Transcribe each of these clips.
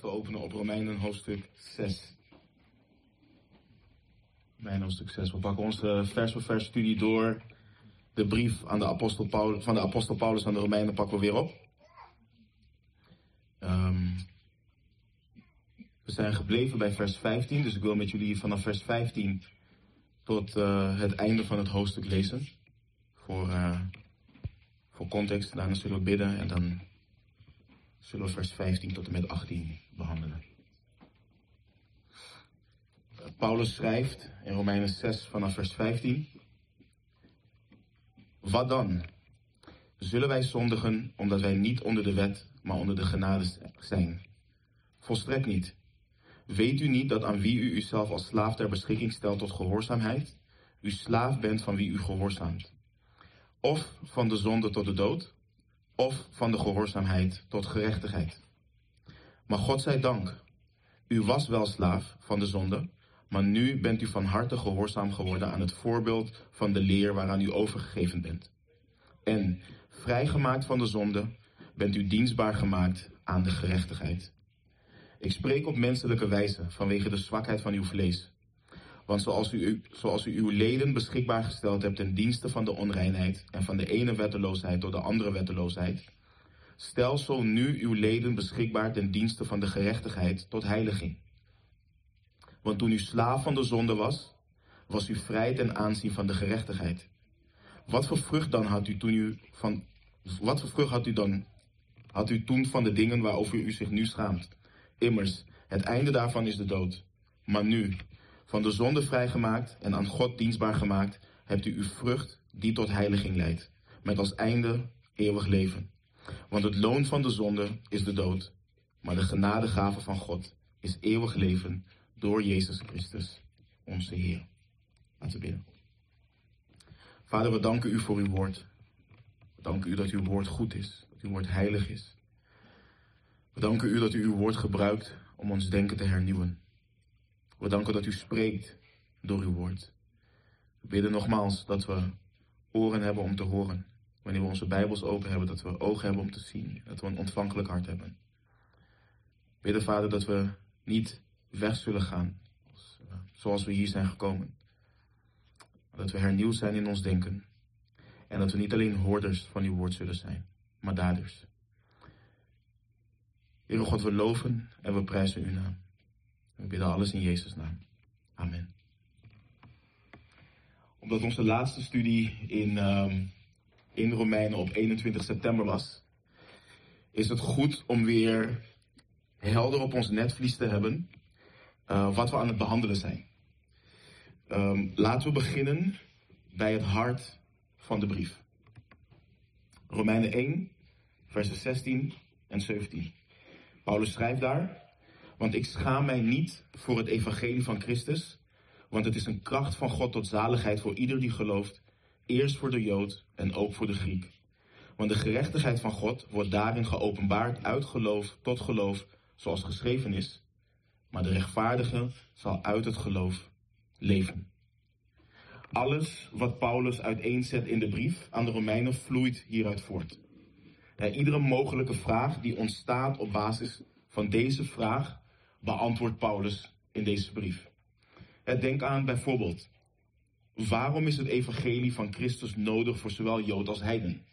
te openen op Romeinen hoofdstuk 6. Romeinen hoofdstuk 6. We pakken onze vers voor vers studie door. De brief aan de van de apostel Paulus aan de Romeinen pakken we weer op. We zijn gebleven bij vers 15, dus ik wil met jullie vanaf vers 15 tot het einde van het hoofdstuk lezen. Voor context, daarna zullen we bidden en dan zullen we vers 15 tot en met 18 behandelen. Paulus schrijft in Romeinen 6 vanaf vers 15. Wat dan? Zullen wij zondigen omdat wij niet onder de wet, maar onder de genade zijn? Volstrekt niet. Weet u niet dat aan wie u uzelf als slaaf ter beschikking stelt tot gehoorzaamheid, u slaaf bent van wie u gehoorzaamt? Of van de zonde tot de dood, of van de gehoorzaamheid tot gerechtigheid. Maar God zij dank, u was wel slaaf van de zonde, maar nu bent u van harte gehoorzaam geworden aan het voorbeeld van de leer waaraan u overgegeven bent. En, vrijgemaakt van de zonde, bent u dienstbaar gemaakt aan de gerechtigheid. Ik spreek op menselijke wijze vanwege de zwakheid van uw vlees. Want zoals u uw leden beschikbaar gesteld hebt ten dienste van de onreinheid en van de ene wetteloosheid tot de andere wetteloosheid, stel zo nu uw leden beschikbaar ten dienste van de gerechtigheid tot heiliging. Want toen u slaaf van de zonde was u vrij ten aanzien van de gerechtigheid. Wat voor vrucht dan had u toen van de dingen waarover u zich nu schaamt? Immers, het einde daarvan is de dood. Maar nu, van de zonde vrijgemaakt en aan God dienstbaar gemaakt, hebt u uw vrucht die tot heiliging leidt, met als einde eeuwig leven. Want het loon van de zonde is de dood, maar de genadegave van God is eeuwig leven door Jezus Christus, onze Heer. Laten we bidden. Vader, we danken u voor uw woord. We danken u dat uw woord goed is, dat uw woord heilig is. We danken u dat u uw woord gebruikt om ons denken te hernieuwen. We danken dat u spreekt door uw woord. We bidden nogmaals dat we oren hebben om te horen. Wanneer we onze Bijbels open hebben, dat we ogen hebben om te zien. Dat we een ontvankelijk hart hebben. We bidden, Vader, dat we niet weg zullen gaan zoals we hier zijn gekomen. Dat we hernieuwd zijn in ons denken. En dat we niet alleen hoorders van uw woord zullen zijn, maar daders. Heere God, we loven en we prijzen uw naam. We bidden alles in Jezus' naam. Amen. Omdat onze laatste studie in Romeinen op 21 september was, is het goed om weer helder op ons netvlies te hebben wat we aan het behandelen zijn. Laten we beginnen bij het hart van de brief. Romeinen 1, versen 16 en 17. Paulus schrijft daar: want ik schaam mij niet voor het evangelie van Christus, want het is een kracht van God tot zaligheid voor ieder die gelooft, eerst voor de Jood en ook voor de Griek. Want de gerechtigheid van God wordt daarin geopenbaard uit geloof tot geloof, zoals geschreven is, maar de rechtvaardige zal uit het geloof leven. Alles wat Paulus uiteenzet in de brief aan de Romeinen vloeit hieruit voort. Iedere mogelijke vraag die ontstaat op basis van deze vraag beantwoordt Paulus in deze brief. Denk aan bijvoorbeeld: waarom is het evangelie van Christus nodig voor zowel Jood als heiden?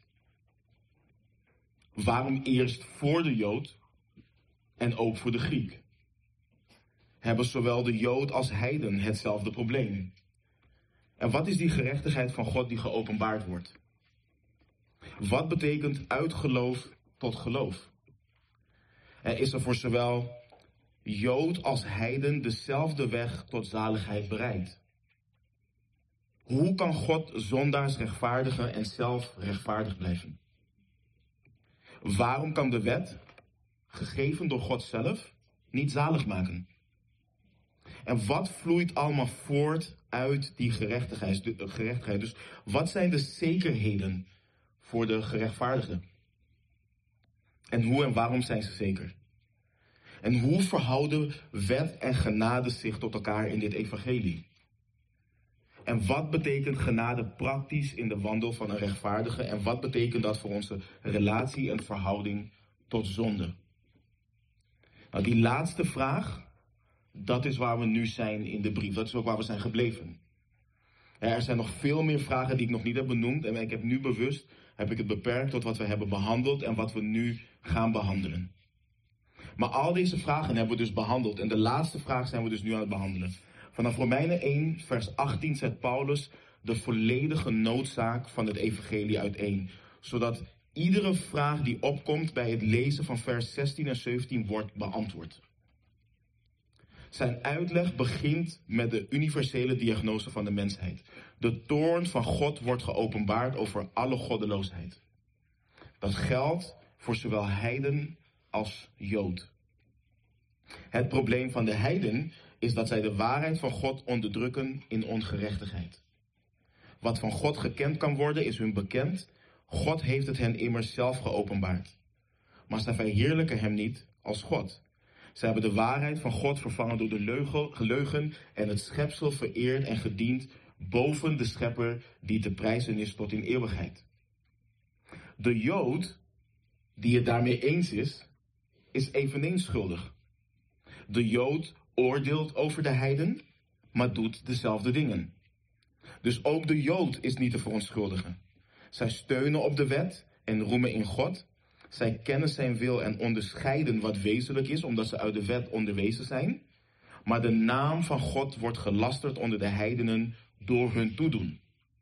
Waarom eerst voor de Jood en ook voor de Griek? Hebben zowel de Jood als heiden hetzelfde probleem? En wat is die gerechtigheid van God die geopenbaard wordt? Wat betekent uit geloof tot geloof? Is er voor zowel Jood als heiden dezelfde weg tot zaligheid bereid? Hoe kan God zondaars rechtvaardigen en zelf rechtvaardig blijven? Waarom kan de wet, gegeven door God zelf, niet zalig maken? En wat vloeit allemaal voort uit die gerechtigheid? Dus wat zijn de zekerheden voor de gerechtvaardigen? En hoe en waarom zijn ze zeker? En hoe verhouden wet en genade zich tot elkaar in dit evangelie? En wat betekent genade praktisch in de wandel van een rechtvaardige? En wat betekent dat voor onze relatie en verhouding tot zonde? Nou, die laatste vraag, dat is waar we nu zijn in de brief. Dat is ook waar we zijn gebleven. Er zijn nog veel meer vragen die ik nog niet heb benoemd. En ik heb nu bewust het beperkt tot wat we hebben behandeld en wat we nu gaan behandelen. Maar al deze vragen hebben we dus behandeld. En de laatste vraag zijn we dus nu aan het behandelen. Vanaf Romeinen 1, vers 18 zet Paulus de volledige noodzaak van het evangelie uiteen. Zodat iedere vraag die opkomt bij het lezen van vers 16 en 17 wordt beantwoord. Zijn uitleg begint met de universele diagnose van de mensheid. De toorn van God wordt geopenbaard over alle goddeloosheid. Dat geldt voor zowel heiden als Jood. Het probleem van de heiden is dat zij de waarheid van God onderdrukken in ongerechtigheid. Wat van God gekend kan worden is hun bekend. God heeft het hen immers zelf geopenbaard. Maar zij verheerlijken hem niet als God. Zij hebben de waarheid van God vervangen door de leugen en het schepsel vereerd en gediend boven de schepper die te prijzen is tot in eeuwigheid. De Jood, die het daarmee eens is eveneens schuldig. De Jood oordeelt over de heiden, maar doet dezelfde dingen. Dus ook de Jood is niet te verontschuldigen. Zij steunen op de wet en roemen in God. Zij kennen zijn wil en onderscheiden wat wezenlijk is, omdat ze uit de wet onderwezen zijn. Maar de naam van God wordt gelasterd onder de heidenen door hun toedoen.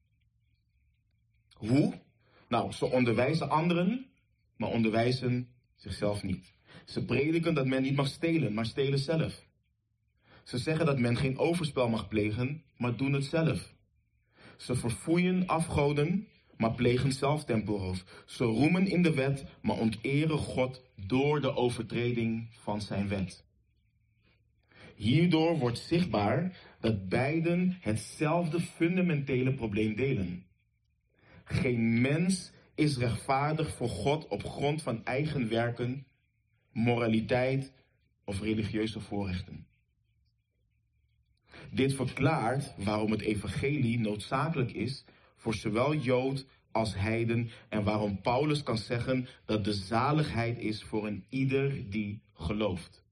Hoe? Nou, ze onderwijzen anderen, maar onderwijzen zichzelf niet. Ze prediken dat men niet mag stelen, maar stelen zelf. Ze zeggen dat men geen overspel mag plegen, maar doen het zelf. Ze verfoeien afgoden, maar plegen zelf tempelroof. Ze roemen in de wet, maar onteren God door de overtreding van zijn wet. Hierdoor wordt zichtbaar dat beiden hetzelfde fundamentele probleem delen. Geen mens is rechtvaardig voor God op grond van eigen werken, moraliteit of religieuze voorrechten. Dit verklaart waarom het evangelie noodzakelijk is voor zowel Jood als heiden en waarom Paulus kan zeggen dat de zaligheid is voor een ieder die gelooft.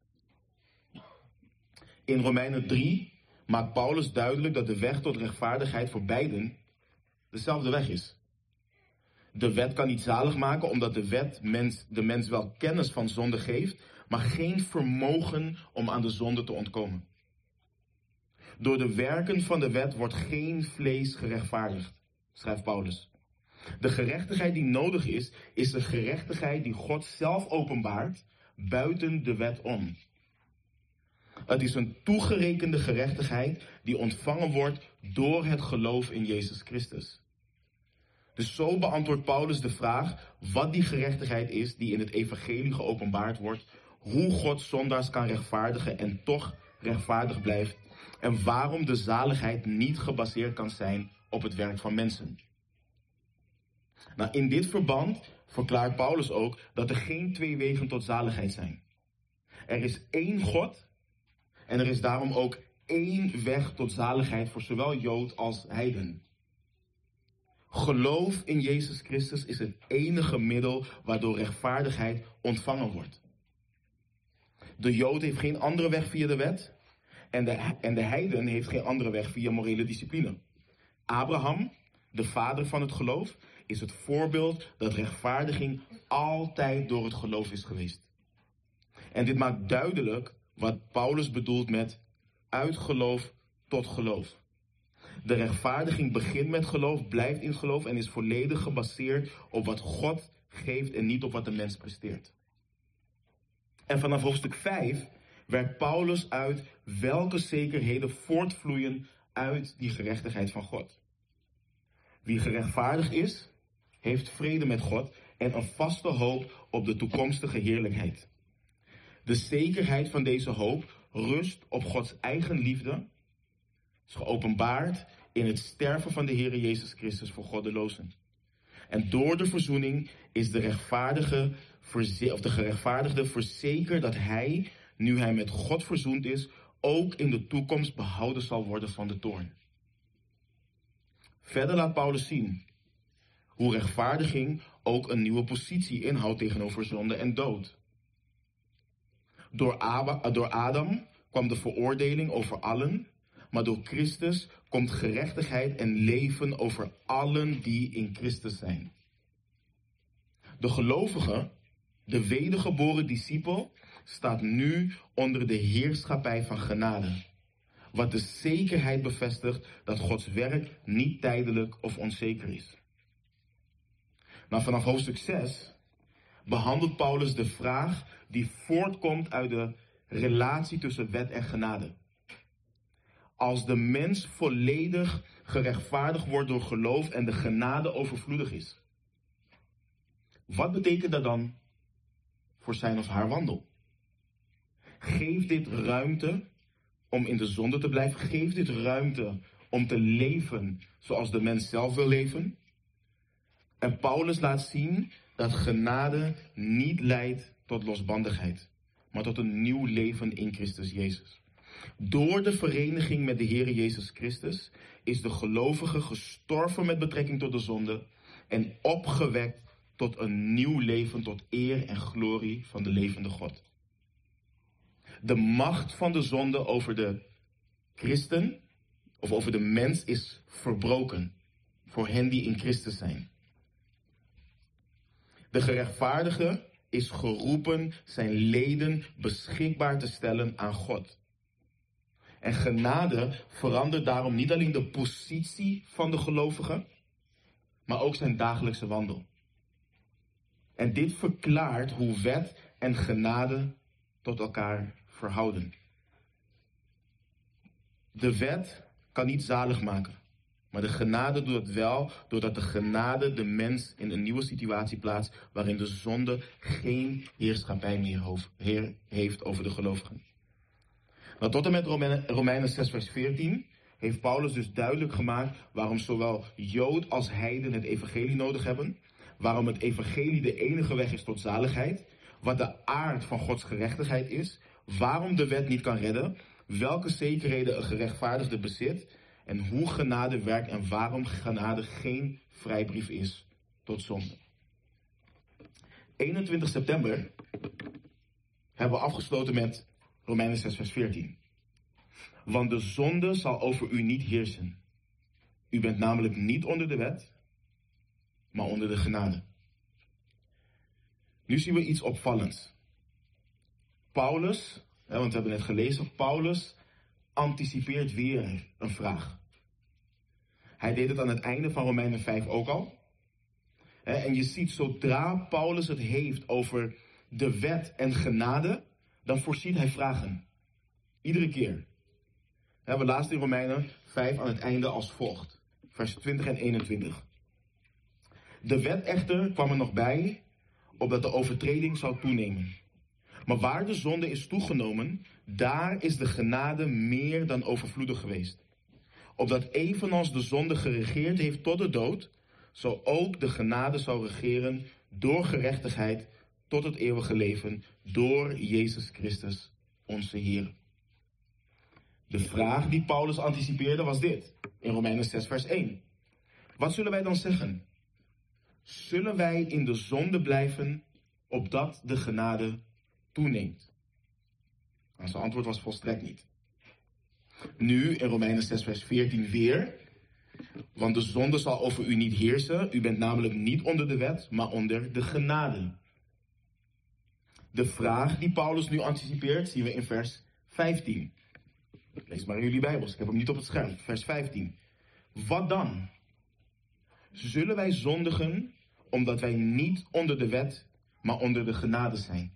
In Romeinen 3 maakt Paulus duidelijk dat de weg tot rechtvaardigheid voor beiden dezelfde weg is. De wet kan niet zalig maken omdat de wet de mens wel kennis van zonde geeft, maar geen vermogen om aan de zonde te ontkomen. Door de werken van de wet wordt geen vlees gerechtvaardigd, schrijft Paulus. De gerechtigheid die nodig is de gerechtigheid die God zelf openbaart buiten de wet om. Het is een toegerekende gerechtigheid die ontvangen wordt door het geloof in Jezus Christus. Dus zo beantwoordt Paulus de vraag wat die gerechtigheid is die in het evangelie geopenbaard wordt, hoe God zondaars kan rechtvaardigen en toch rechtvaardig blijft en waarom de zaligheid niet gebaseerd kan zijn op het werk van mensen. Nou, in dit verband verklaart Paulus ook dat er geen twee wegen tot zaligheid zijn. Er is één God en er is daarom ook één weg tot zaligheid voor zowel Jood als heiden. Geloof in Jezus Christus is het enige middel waardoor rechtvaardigheid ontvangen wordt. De Jood heeft geen andere weg via de wet en de heiden heeft geen andere weg via morele discipline. Abraham, de vader van het geloof, is het voorbeeld dat rechtvaardiging altijd door het geloof is geweest. En dit maakt duidelijk wat Paulus bedoelt met uit geloof tot geloof. De rechtvaardiging begint met geloof, blijft in geloof en is volledig gebaseerd op wat God geeft en niet op wat de mens presteert. En vanaf hoofdstuk 5 werkt Paulus uit welke zekerheden voortvloeien uit die gerechtigheid van God. Wie gerechtvaardigd is, heeft vrede met God en een vaste hoop op de toekomstige heerlijkheid. De zekerheid van deze hoop rust op Gods eigen liefde, is geopenbaard in het sterven van de Heer Jezus Christus voor goddelozen. En door de verzoening is de gerechtvaardigde verzekerd dat hij, nu hij met God verzoend is, ook in de toekomst behouden zal worden van de toorn. Verder laat Paulus zien hoe rechtvaardiging ook een nieuwe positie inhoudt tegenover zonde en dood. Door Adam kwam de veroordeling over allen, maar door Christus komt gerechtigheid en leven over allen die in Christus zijn. De gelovige, de wedergeboren discipel, staat nu onder de heerschappij van genade, wat de zekerheid bevestigt dat Gods werk niet tijdelijk of onzeker is. Nou, vanaf hoofdstuk 6 behandelt Paulus de vraag die voortkomt uit de relatie tussen wet en genade. Als de mens volledig gerechtvaardigd wordt door geloof en de genade overvloedig is, wat betekent dat dan voor zijn of haar wandel? Geeft dit ruimte om in de zonde te blijven? Geeft dit ruimte om te leven zoals de mens zelf wil leven? En Paulus laat zien dat genade niet leidt tot losbandigheid, maar tot een nieuw leven in Christus Jezus. Door de vereniging met de Heer Jezus Christus is de gelovige gestorven met betrekking tot de zonde en opgewekt tot een nieuw leven, tot eer en glorie van de levende God. De macht van de zonde over de christen, of over de mens, is verbroken voor hen die in Christus zijn. De gerechtvaardige is geroepen zijn leden beschikbaar te stellen aan God. En genade verandert daarom niet alleen de positie van de gelovige, maar ook zijn dagelijkse wandel. En dit verklaart hoe wet en genade tot elkaar verhouden. De wet kan niet zalig maken, maar de genade doet het wel, doordat de genade de mens in een nieuwe situatie plaatst, waarin de zonde geen heerschappij meer heeft over de gelovigen. Nou, tot en met Romeinen 6 vers 14 heeft Paulus dus duidelijk gemaakt waarom zowel Jood als heiden het evangelie nodig hebben, waarom het evangelie de enige weg is tot zaligheid, wat de aard van Gods gerechtigheid is, waarom de wet niet kan redden, welke zekerheden een gerechtvaardigde bezit en hoe genade werkt en waarom genade geen vrijbrief is tot zonde. 21 september hebben we afgesloten met Romeinen 6 vers 14. Want de zonde zal over u niet heersen. U bent namelijk niet onder de wet, maar onder de genade. Nu zien we iets opvallends. Paulus, want we hebben net gelezen, Paulus anticipeert weer een vraag. Hij deed het aan het einde van Romeinen 5 ook al. En je ziet, zodra Paulus het heeft over de wet en genade, dan voorziet hij vragen. Iedere keer. We lazen in Romeinen 5 aan het einde als volgt. Vers 20 en 21. De wet echter kwam er nog bij, opdat de overtreding zou toenemen. Maar waar de zonde is toegenomen, daar is de genade meer dan overvloedig geweest. Opdat evenals de zonde geregeerd heeft tot de dood, zo ook de genade zou regeren door gerechtigheid tot het eeuwige leven, door Jezus Christus, onze Heer. De vraag die Paulus anticipeerde was dit, in Romeinen 6 vers 1. Wat zullen wij dan zeggen? Zullen wij in de zonde blijven, opdat de genade toeneemt? En zijn antwoord was volstrekt niet. Nu in Romeinen 6 vers 14 weer. Want de zonde zal over u niet heersen. U bent namelijk niet onder de wet, maar onder de genade. De vraag die Paulus nu anticipeert, zien we in vers 15. Lees maar in jullie Bijbels, ik heb hem niet op het scherm. Vers 15. Wat dan? Zullen wij zondigen omdat wij niet onder de wet, maar onder de genade zijn?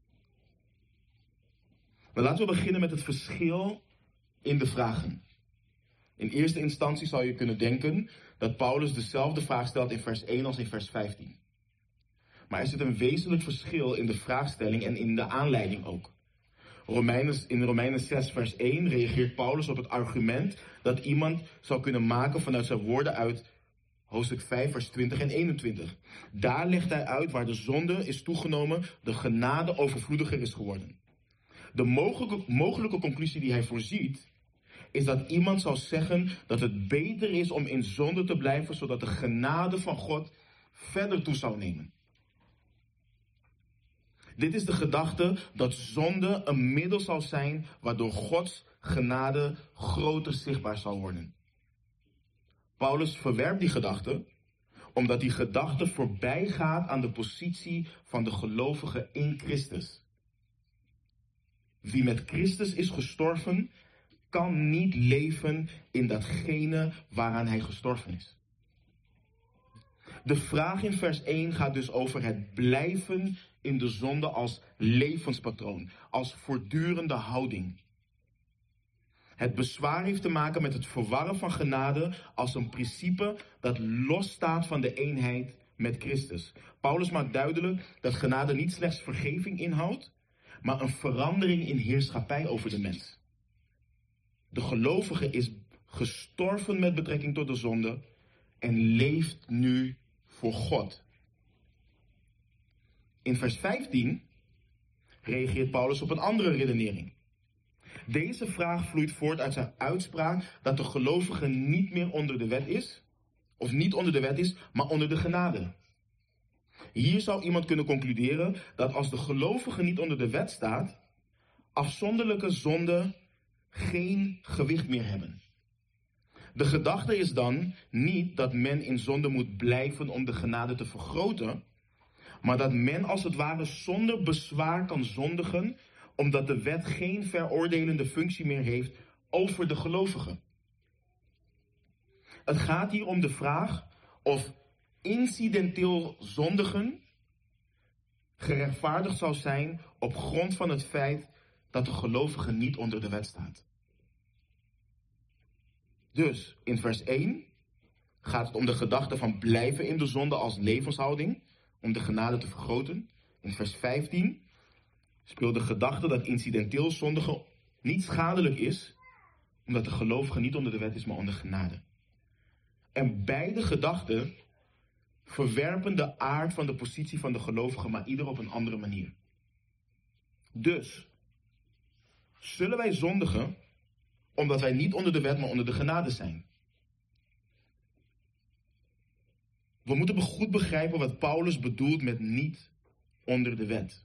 Maar laten we beginnen met het verschil in de vragen. In eerste instantie zou je kunnen denken dat Paulus dezelfde vraag stelt in vers 1 als in vers 15. Maar er zit een wezenlijk verschil in de vraagstelling en in de aanleiding ook. In Romeinen 6 vers 1 reageert Paulus op het argument dat iemand zou kunnen maken vanuit zijn woorden uit hoofdstuk 5 vers 20 en 21. Daar legt hij uit waar de zonde is toegenomen, de genade overvloediger is geworden. De mogelijke conclusie die hij voorziet is dat iemand zou zeggen dat het beter is om in zonde te blijven, zodat de genade van God verder toe zou nemen. Dit is de gedachte dat zonde een middel zal zijn waardoor Gods genade groter zichtbaar zal worden. Paulus verwerpt die gedachte, omdat die gedachte voorbij gaat aan de positie van de gelovige in Christus. Wie met Christus is gestorven, kan niet leven in datgene waaraan hij gestorven is. De vraag in vers 1 gaat dus over het blijven in de zonde als levenspatroon, als voortdurende houding. Het bezwaar heeft te maken met het verwarren van genade als een principe dat losstaat van de eenheid met Christus. Paulus maakt duidelijk dat genade niet slechts vergeving inhoudt, maar een verandering in heerschappij over de mens. De gelovige is gestorven met betrekking tot de zonde en leeft nu voor God. In vers 15 reageert Paulus op een andere redenering. Deze vraag vloeit voort uit zijn uitspraak dat de gelovige niet meer onder de wet is, of niet onder de wet is, maar onder de genade. Hier zou iemand kunnen concluderen dat als de gelovige niet onder de wet staat, afzonderlijke zonden geen gewicht meer hebben. De gedachte is dan niet dat men in zonde moet blijven om de genade te vergroten, maar dat men als het ware zonder bezwaar kan zondigen, omdat de wet geen veroordelende functie meer heeft over de gelovigen. Het gaat hier om de vraag of incidenteel zondigen gerechtvaardigd zou zijn op grond van het feit dat de gelovige niet onder de wet staat. Dus in vers 1 gaat het om de gedachte van blijven in de zonde als levenshouding, om de genade te vergroten. In vers 15 speelt de gedachte dat incidenteel zondigen niet schadelijk is, omdat de gelovige niet onder de wet is, maar onder genade. En beide gedachten verwerpen de aard van de positie van de gelovige, maar ieder op een andere manier. Dus, zullen wij zondigen omdat wij niet onder de wet, maar onder de genade zijn? We moeten goed begrijpen wat Paulus bedoelt met niet onder de wet.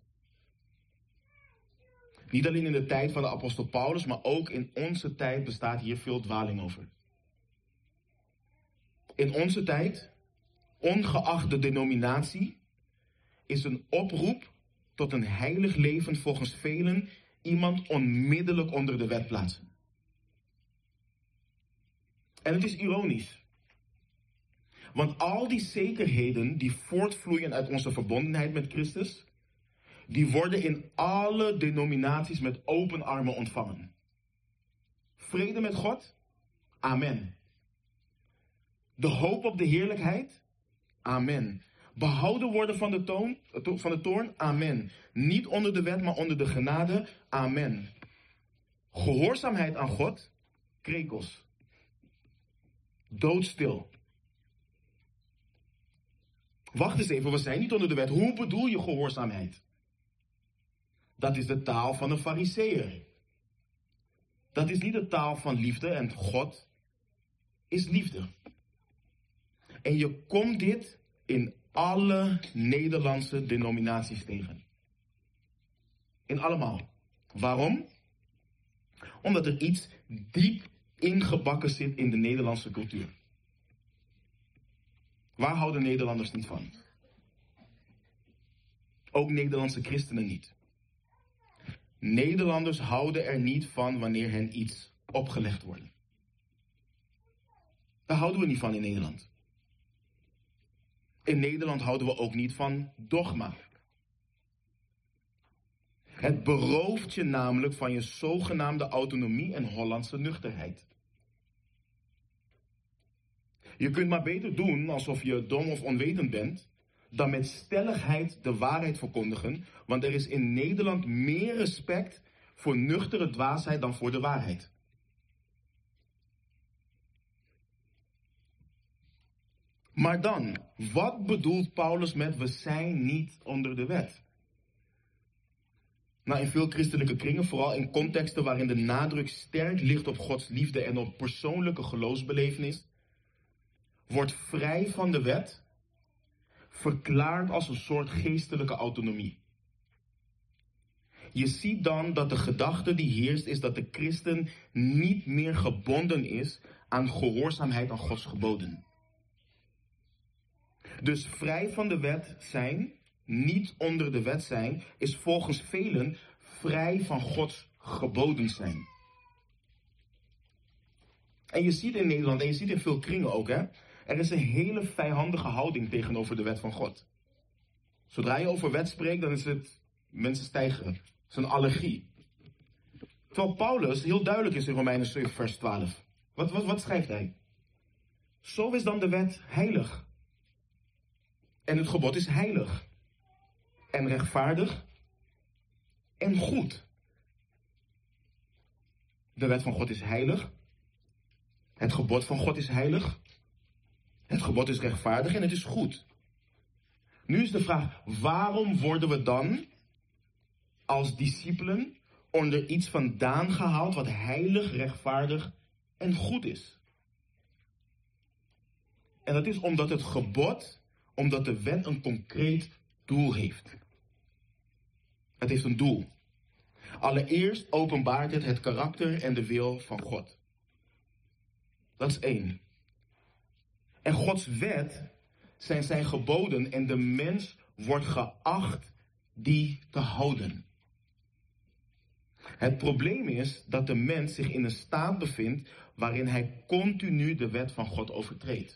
Niet alleen in de tijd van de apostel Paulus, maar ook in onze tijd bestaat hier veel dwaling over. In onze tijd, ongeacht de denominatie, is een oproep tot een heilig leven volgens velen iemand onmiddellijk onder de wet plaatsen. En het is ironisch. Want al die zekerheden die voortvloeien uit onze verbondenheid met Christus, die worden in alle denominaties met open armen ontvangen. Vrede met God? Amen. De hoop op de heerlijkheid? Amen. Behouden worden van de toorn? Amen. Niet onder de wet, maar onder de genade? Amen. Gehoorzaamheid aan God? Krekels. Doodstil. Wacht eens even, we zijn niet onder de wet. Hoe bedoel je gehoorzaamheid? Dat is de taal van een fariseër. Dat is niet de taal van liefde en God is liefde. En je komt dit in alle Nederlandse denominaties tegen. In allemaal. Waarom? Omdat er iets diep ingebakken zit in de Nederlandse cultuur. Waar houden Nederlanders niet van? Ook Nederlandse christenen niet. Nederlanders houden er niet van wanneer hen iets opgelegd wordt. Daar houden we niet van in Nederland. In Nederland houden we ook niet van dogma. Het berooft je namelijk van je zogenaamde autonomie en Hollandse nuchterheid. Je kunt maar beter doen alsof je dom of onwetend bent, dan met stelligheid de waarheid verkondigen, want er is in Nederland meer respect voor nuchtere dwaasheid dan voor de waarheid. Maar dan, wat bedoelt Paulus met we zijn niet onder de wet? Nou, in veel christelijke kringen, vooral in contexten waarin de nadruk sterk ligt op Gods liefde en op persoonlijke geloofsbelevenis, wordt vrij van de wet verklaard als een soort geestelijke autonomie. Je ziet dan dat de gedachte die heerst is dat de christen niet meer gebonden is aan gehoorzaamheid aan Gods geboden. Dus vrij van de wet zijn, niet onder de wet zijn, is volgens velen vrij van Gods geboden zijn. En je ziet in Nederland, en je ziet in veel kringen ook, hè, er is een hele vijandige houding tegenover de wet van God. Zodra je over wet spreekt, dan is het mensen stijgen. Het is een allergie. Terwijl Paulus heel duidelijk is in Romeinen 7 vers 12. Wat schrijft hij? Zo is dan de wet heilig. En het gebod is heilig. En rechtvaardig. En goed. De wet van God is heilig. Het gebod van God is heilig. Het gebod is rechtvaardig en het is goed. Nu is de vraag, waarom worden we dan als discipelen onder iets vandaan gehaald wat heilig, rechtvaardig en goed is? En dat is omdat het gebod, omdat de wet een concreet doel heeft. Het heeft een doel. Allereerst openbaart het karakter en de wil van God. Dat is 1. En Gods wet zijn zijn geboden en de mens wordt geacht die te houden. Het probleem is dat de mens zich in een staat bevindt waarin hij continu de wet van God overtreedt.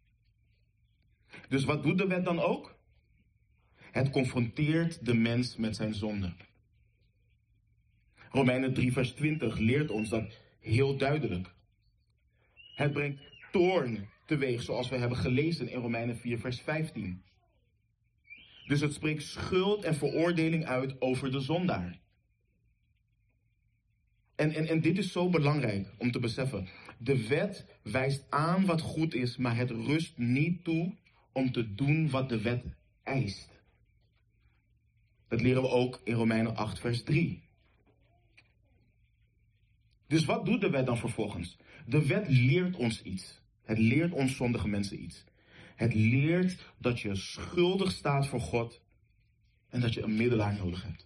Dus wat doet de wet dan ook? Het confronteert de mens met zijn zonde. Romeinen 3 vers 20 leert ons dat heel duidelijk. Het brengt toorn teweeg, zoals we hebben gelezen in Romeinen 4 vers 15. Dus het spreekt schuld en veroordeling uit over de zondaar. En dit is zo belangrijk om te beseffen. De wet wijst aan wat goed is, maar het rust niet toe om te doen wat de wet eist. Dat leren we ook in Romeinen 8 vers 3. Dus wat doet de wet dan vervolgens? De wet leert ons iets. Het leert ons zondige mensen iets. Het leert dat je schuldig staat voor God en dat je een middelaar nodig hebt.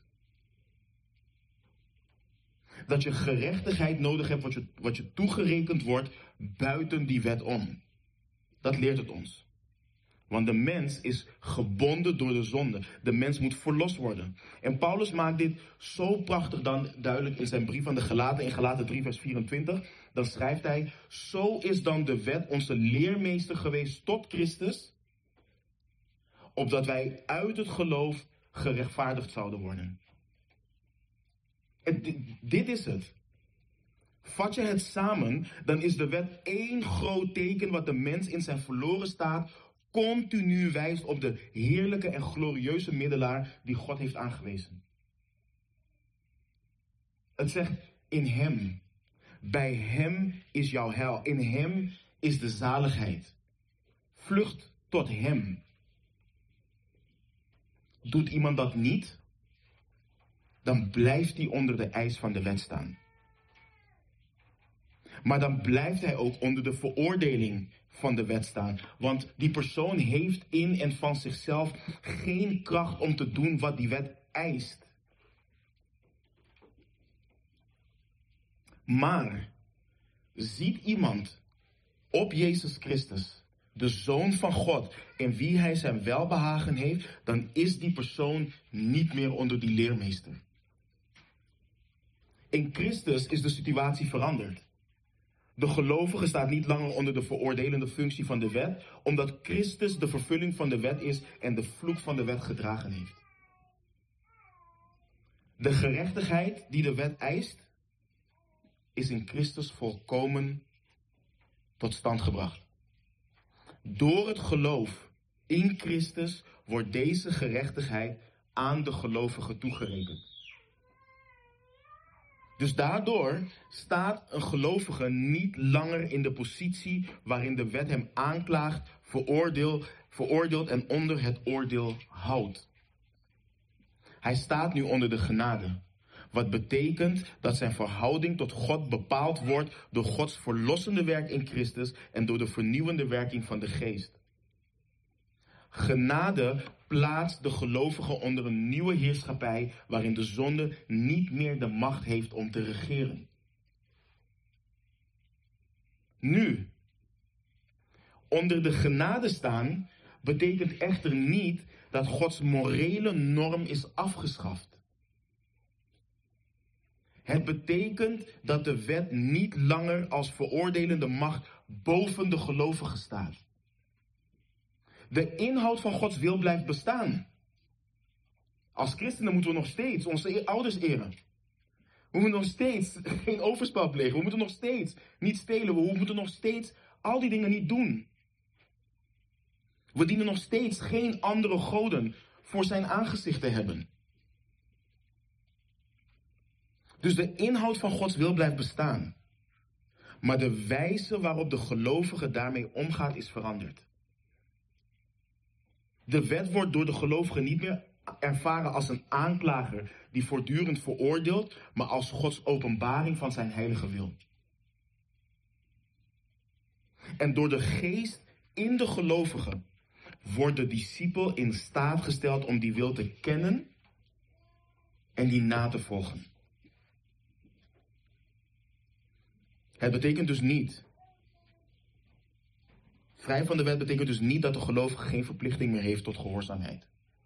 Dat je gerechtigheid nodig hebt wat je toegerekend wordt buiten die wet om. Dat leert het ons. Want de mens is gebonden door de zonde. De mens moet verlost worden. En Paulus maakt dit zo prachtig dan duidelijk in zijn brief aan de Galaten, in Galaten 3 vers 24. Dan schrijft hij, zo is dan de wet onze leermeester geweest tot Christus, opdat wij uit het geloof gerechtvaardigd zouden worden. En dit is het. Vat je het samen, dan is de wet één groot teken wat de mens in zijn verloren staat continu wijst op de heerlijke en glorieuze middelaar die God heeft aangewezen. Het zegt in hem. Bij hem is jouw heil. In hem is de zaligheid. Vlucht tot hem. Doet iemand dat niet, dan blijft hij onder de eis van de wet staan. Maar dan blijft hij ook onder de veroordeling van de wet staan. Want die persoon heeft in en van zichzelf geen kracht om te doen wat die wet eist. Maar ziet iemand op Jezus Christus, de Zoon van God, in wie hij zijn welbehagen heeft, dan is die persoon niet meer onder die leermeester. In Christus is de situatie veranderd. De gelovige staat niet langer onder de veroordelende functie van de wet, omdat Christus de vervulling van de wet is en de vloek van de wet gedragen heeft. De gerechtigheid die de wet eist, is in Christus volkomen tot stand gebracht. Door het geloof in Christus wordt deze gerechtigheid aan de gelovige toegerekend. Dus daardoor staat een gelovige niet langer in de positie waarin de wet hem aanklaagt, veroordeelt en onder het oordeel houdt. Hij staat nu onder de genade. Wat betekent dat zijn verhouding tot God bepaald wordt door Gods verlossende werk in Christus en door de vernieuwende werking van de Geest. Genade plaatst de gelovigen onder een nieuwe heerschappij waarin de zonde niet meer de macht heeft om te regeren. Nu, onder de genade staan betekent echter niet dat Gods morele norm is afgeschaft. Het betekent dat de wet niet langer als veroordelende macht boven de gelovigen staat. De inhoud van Gods wil blijft bestaan. Als christenen moeten we nog steeds onze ouders eren. We moeten nog steeds geen overspel plegen. We moeten nog steeds niet stelen. We moeten nog steeds al die dingen niet doen. We dienen nog steeds geen andere goden voor zijn aangezicht te hebben. Dus de inhoud van Gods wil blijft bestaan. Maar de wijze waarop de gelovige daarmee omgaat is veranderd. De wet wordt door de gelovigen niet meer ervaren als een aanklager die voortdurend veroordeelt, maar als Gods openbaring van zijn heilige wil. En door de geest in de gelovigen wordt de discipel in staat gesteld om die wil te kennen en die na te volgen. Het betekent dus niet, vrij van de wet betekent dus niet dat de gelovige geen verplichting meer heeft tot gehoorzaamheid.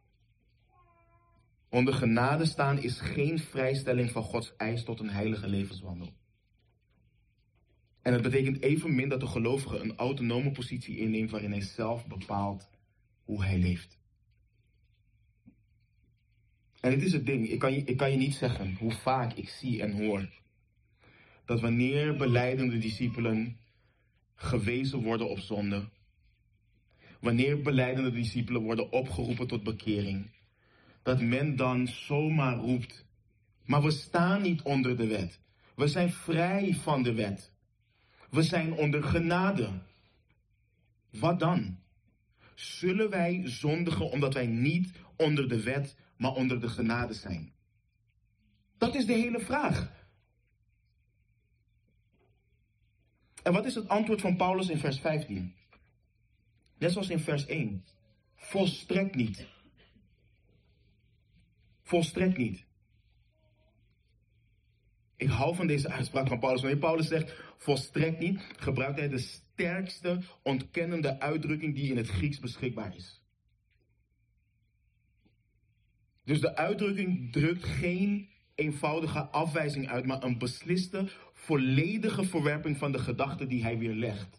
Onder genade staan is geen vrijstelling van Gods eis tot een heilige levenswandel. En het betekent evenmin dat de gelovige een autonome positie inneemt waarin hij zelf bepaalt hoe hij leeft. En dit is het ding, ik kan je niet zeggen hoe vaak ik zie en hoor dat wanneer belijdende discipelen gewezen worden op zonde, wanneer belijdende discipelen worden opgeroepen tot bekering, dat men dan zomaar roept, maar we staan niet onder de wet. We zijn vrij van de wet. We zijn onder genade. Wat dan? Zullen wij zondigen omdat wij niet onder de wet, maar onder de genade zijn? Dat is de hele vraag. En wat is het antwoord van Paulus in vers 15? Net zoals in vers 1. Volstrekt niet. Volstrekt niet. Ik hou van deze uitspraak van Paulus. Wanneer Paulus zegt volstrekt niet, gebruikt hij de sterkste ontkennende uitdrukking die in het Grieks beschikbaar is. Dus de uitdrukking drukt geen eenvoudige afwijzing uit, maar een besliste, volledige verwerping van de gedachte die hij weerlegt.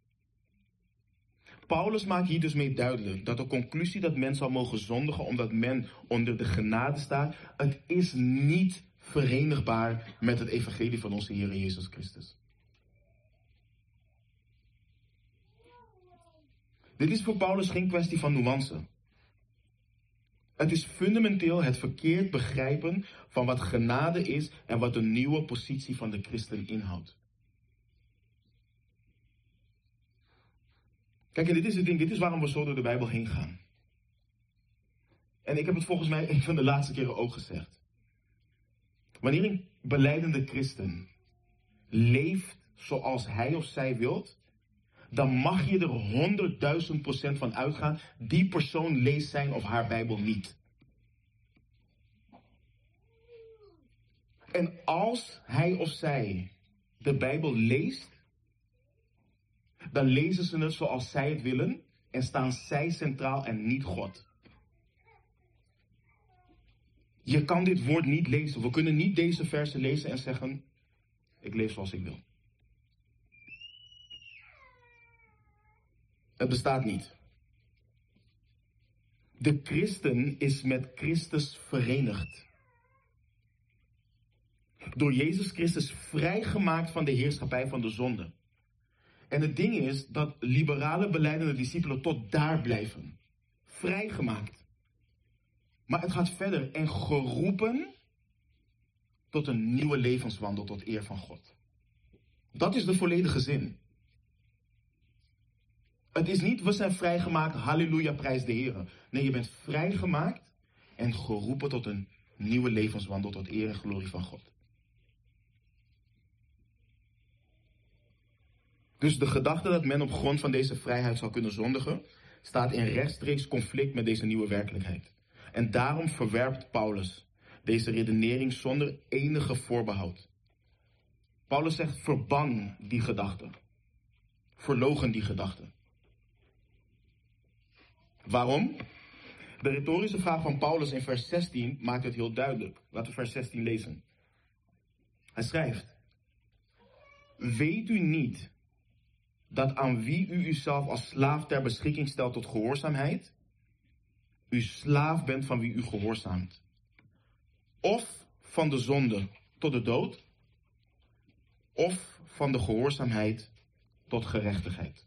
Paulus maakt hier dus mee duidelijk dat de conclusie dat men zal mogen zondigen omdat men onder de genade staat, het is niet verenigbaar met het evangelie van onze Heer Jezus Christus. Dit is voor Paulus geen kwestie van nuance. Het is fundamenteel het verkeerd begrijpen van wat genade is en wat de nieuwe positie van de christen inhoudt. Kijk, en dit is het ding, dit is waarom we zo door de Bijbel heen gaan. En ik heb het volgens mij een van de laatste keren ook gezegd. Wanneer een belijdende christen leeft zoals hij of zij wilt, dan mag je er 100.000% van uitgaan, die persoon leest zijn of haar Bijbel niet. En als hij of zij de Bijbel leest, dan lezen ze het zoals zij het willen en staan zij centraal en niet God. Je kan dit woord niet lezen. We kunnen niet deze versen lezen en zeggen, ik lees zoals ik wil. Het bestaat niet. De christen is met Christus verenigd. Door Jezus Christus vrijgemaakt van de heerschappij van de zonde. En het ding is dat liberale belijdende discipelen tot daar blijven. Vrijgemaakt. Maar het gaat verder en geroepen tot een nieuwe levenswandel tot eer van God. Dat is de volledige zin. Het is niet, we zijn vrijgemaakt, halleluja, prijs de Heer. Nee, je bent vrijgemaakt en geroepen tot een nieuwe levenswandel tot eer en glorie van God. Dus de gedachte dat men op grond van deze vrijheid zou kunnen zondigen, staat in rechtstreeks conflict met deze nieuwe werkelijkheid. En daarom verwerpt Paulus deze redenering zonder enige voorbehoud. Paulus zegt: verban die gedachte. Verloochen die gedachte. Waarom? De retorische vraag van Paulus in vers 16 maakt het heel duidelijk. Laten we vers 16 lezen. Hij schrijft: weet u niet dat aan wie u uzelf als slaaf ter beschikking stelt tot gehoorzaamheid, u slaaf bent van wie u gehoorzaamt? Of van de zonde tot de dood, of van de gehoorzaamheid tot gerechtigheid.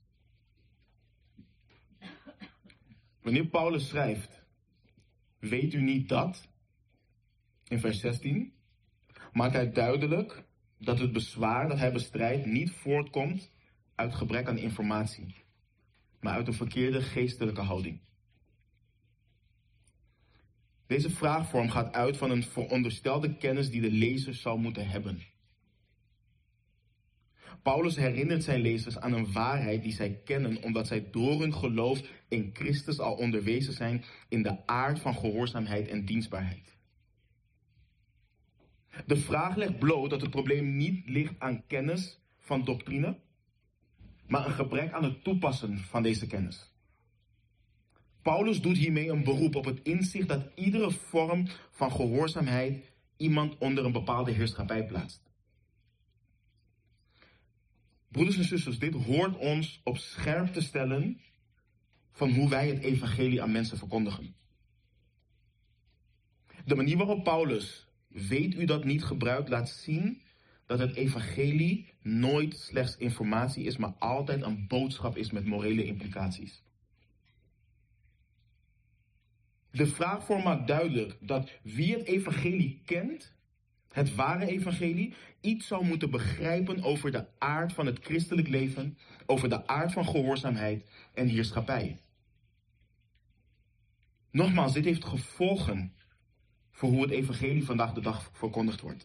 Wanneer Paulus schrijft: weet u niet dat, in vers 16, maakt hij duidelijk dat het bezwaar dat hij bestrijdt niet voortkomt uit gebrek aan informatie, maar uit een verkeerde geestelijke houding. Deze vraagvorm gaat uit van een veronderstelde kennis die de lezer zou moeten hebben. Paulus herinnert zijn lezers aan een waarheid die zij kennen, omdat zij door hun geloof in Christus al onderwezen zijn in de aard van gehoorzaamheid en dienstbaarheid. De vraag legt bloot dat het probleem niet ligt aan kennis van doctrine, maar een gebrek aan het toepassen van deze kennis. Paulus doet hiermee een beroep op het inzicht dat iedere vorm van gehoorzaamheid iemand onder een bepaalde heerschappij plaatst. Broeders en zusters, dit hoort ons op scherp te stellen van hoe wij het evangelie aan mensen verkondigen. De manier waarop Paulus, weet u dat niet, gebruikt, laat zien dat het evangelie nooit slechts informatie is, maar altijd een boodschap is met morele implicaties. De vraagvorm maakt duidelijk dat wie het evangelie kent, het ware evangelie, iets zou moeten begrijpen over de aard van het christelijk leven, over de aard van gehoorzaamheid en heerschappij. Nogmaals, dit heeft gevolgen voor hoe het evangelie vandaag de dag verkondigd wordt.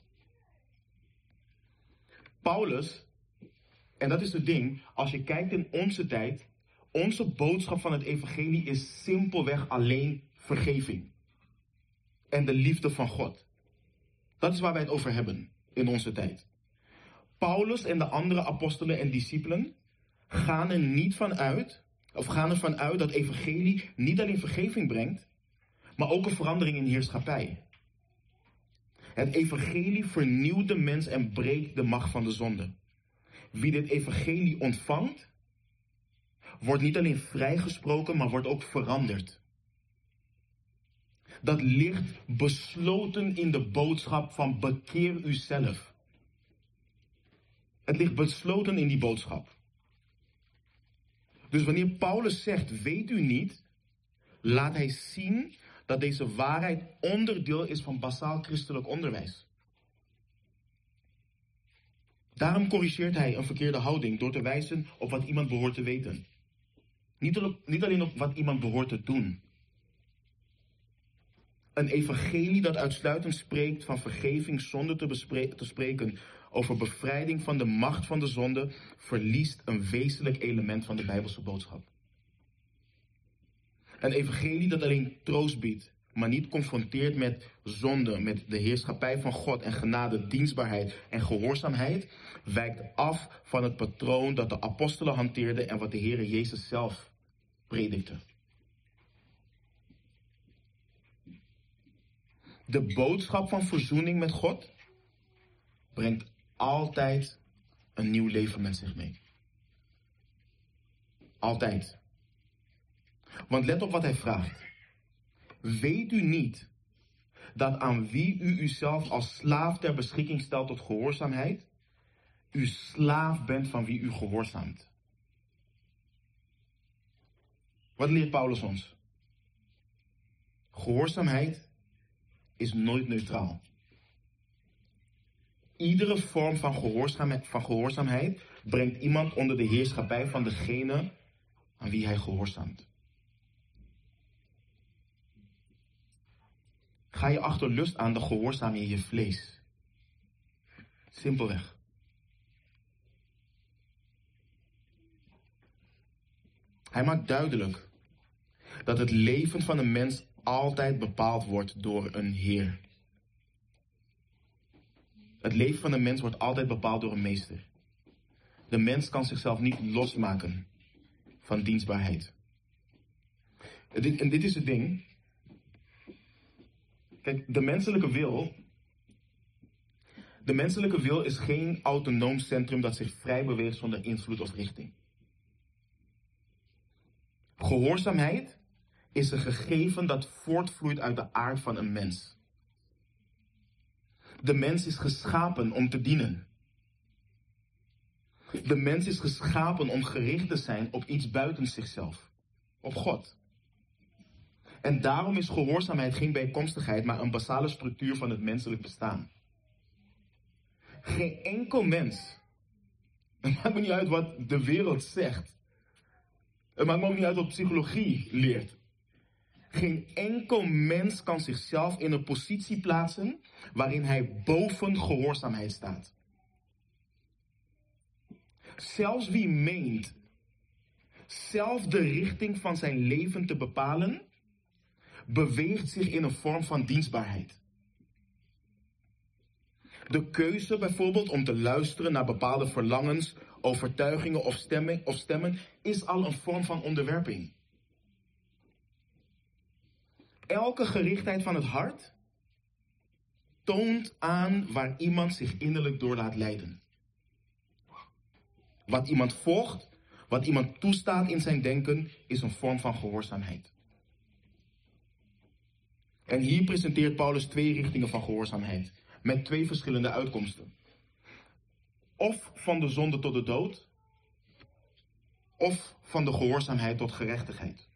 Paulus, en dat is het ding, als je kijkt in onze tijd, onze boodschap van het evangelie is simpelweg alleen vergeving en de liefde van God. Dat is waar wij het over hebben in onze tijd. Paulus en de andere apostelen en discipelen gaan ervan uit dat evangelie niet alleen vergeving brengt, maar ook een verandering in heerschappij. Het evangelie vernieuwt de mens en breekt de macht van de zonde. Wie dit evangelie ontvangt, wordt niet alleen vrijgesproken, maar wordt ook veranderd. Dat ligt besloten in de boodschap van bekeer uzelf. Het ligt besloten in die boodschap. Dus wanneer Paulus zegt, weet u niet, laat hij zien dat deze waarheid onderdeel is van basaal christelijk onderwijs. Daarom corrigeert hij een verkeerde houding door te wijzen op wat iemand behoort te weten. Niet alleen op wat iemand behoort te doen. Een evangelie dat uitsluitend spreekt van vergeving zonder te spreken over bevrijding van de macht van de zonde, verliest een wezenlijk element van de Bijbelse boodschap. Een evangelie dat alleen troost biedt, maar niet confronteert met zonde, met de heerschappij van God en genade, dienstbaarheid en gehoorzaamheid, wijkt af van het patroon dat de apostelen hanteerden en wat de Heere Jezus zelf predikte. De boodschap van verzoening met God brengt altijd een nieuw leven met zich mee. Altijd. Want let op wat hij vraagt. Weet u niet dat aan wie u uzelf als slaaf ter beschikking stelt tot gehoorzaamheid, u slaaf bent van wie u gehoorzaamt? Wat leert Paulus ons? Gehoorzaamheid is nooit neutraal. Iedere vorm van gehoorzaamheid brengt iemand onder de heerschappij van degene aan wie hij gehoorzaamt. Ga je achter lust aan, dan gehoorzaam je je vlees. Simpelweg. Hij maakt duidelijk dat het leven van een mens altijd bepaald wordt door een Heer. Het leven van een mens wordt altijd bepaald door een meester. De mens kan zichzelf niet losmaken van dienstbaarheid. En dit is het ding. Kijk, de menselijke wil is geen autonoom centrum dat zich vrij beweegt zonder invloed of richting. Gehoorzaamheid is een gegeven dat voortvloeit uit de aard van een mens. De mens is geschapen om te dienen. De mens is geschapen om gericht te zijn op iets buiten zichzelf. Op God. En daarom is gehoorzaamheid geen bijkomstigheid, maar een basale structuur van het menselijk bestaan. Geen enkel mens. Het maakt me niet uit wat de wereld zegt. Het maakt me ook niet uit wat psychologie leert. Geen enkel mens kan zichzelf in een positie plaatsen waarin hij boven gehoorzaamheid staat. Zelfs wie meent zelf de richting van zijn leven te bepalen, beweegt zich in een vorm van dienstbaarheid. De keuze bijvoorbeeld om te luisteren naar bepaalde verlangens, overtuigingen of stemmen is al een vorm van onderwerping. Elke gerichtheid van het hart toont aan waar iemand zich innerlijk door laat leiden. Wat iemand volgt, wat iemand toestaat in zijn denken, is een vorm van gehoorzaamheid. En hier presenteert Paulus 2 richtingen van gehoorzaamheid, met 2 verschillende uitkomsten. Of van de zonde tot de dood, of van de gehoorzaamheid tot gerechtigheid.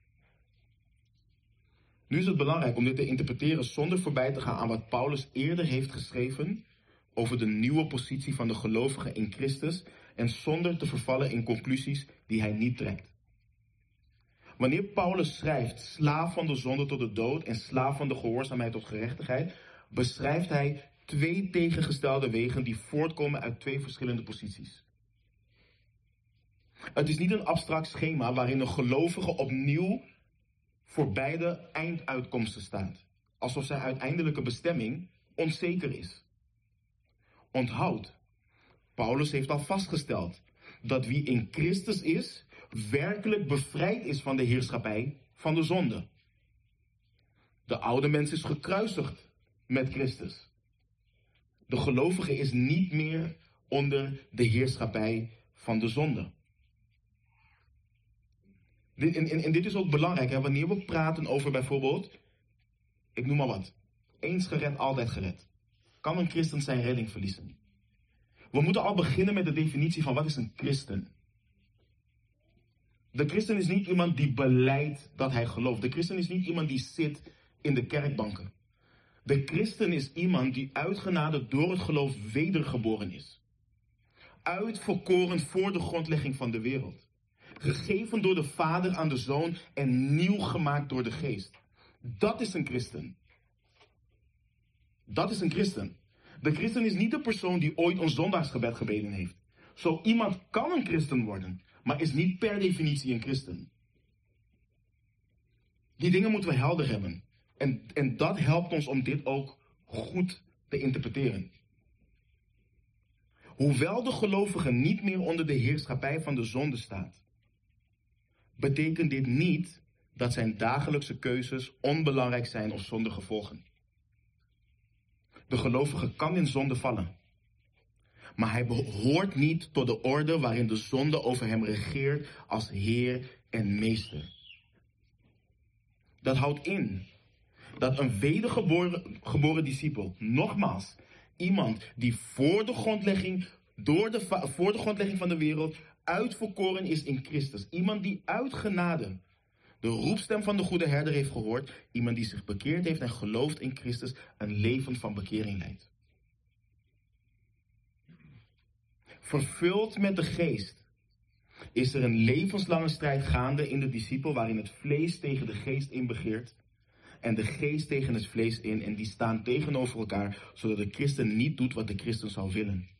Nu is het belangrijk om dit te interpreteren zonder voorbij te gaan aan wat Paulus eerder heeft geschreven over de nieuwe positie van de gelovigen in Christus en zonder te vervallen in conclusies die hij niet trekt. Wanneer Paulus schrijft slaaf van de zonde tot de dood en slaaf van de gehoorzaamheid tot gerechtigheid, beschrijft hij 2 tegengestelde wegen die voortkomen uit 2 verschillende posities. Het is niet een abstract schema waarin een gelovige opnieuw voor beide einduitkomsten staat, alsof zijn uiteindelijke bestemming onzeker is. Onthoud, Paulus heeft al vastgesteld dat wie in Christus is, werkelijk bevrijd is van de heerschappij van de zonde. De oude mens is gekruisigd met Christus. De gelovige is niet meer onder de heerschappij van de zonde. En dit is ook belangrijk, hè? Wanneer we praten over bijvoorbeeld, ik noem maar wat, eens gered, altijd gered. Kan een christen zijn redding verliezen? We moeten al beginnen met de definitie van wat is een christen. De christen is niet iemand die belijdt dat hij gelooft. De christen is niet iemand die zit in de kerkbanken. De christen is iemand die uit genade door het geloof wedergeboren is. Uitverkoren voor de grondlegging van de wereld. Gegeven door de Vader aan de Zoon en nieuw gemaakt door de Geest. Dat is een christen. Dat is een christen. De christen is niet de persoon die ooit een zondagsgebed gebeden heeft. Zo iemand kan een christen worden, maar is niet per definitie een christen. Die dingen moeten we helder hebben. En dat helpt ons om dit ook goed te interpreteren. Hoewel de gelovige niet meer onder de heerschappij van de zonde staat, betekent dit niet dat zijn dagelijkse keuzes onbelangrijk zijn of zonder gevolgen. De gelovige kan in zonde vallen, maar hij behoort niet tot de orde waarin de zonde over hem regeert als Heer en Meester. Dat houdt in dat een wedergeboren discipel, nogmaals, iemand die voor de grondlegging van de wereld uitverkoren is in Christus. Iemand die uit genade de roepstem van de goede herder heeft gehoord. Iemand die zich bekeerd heeft en gelooft in Christus, een leven van bekering leidt. Vervuld met de geest is er een levenslange strijd gaande in de discipel waarin het vlees tegen de geest inbegeert en de geest tegen het vlees in en die staan tegenover elkaar zodat de christen niet doet wat de christen zou willen.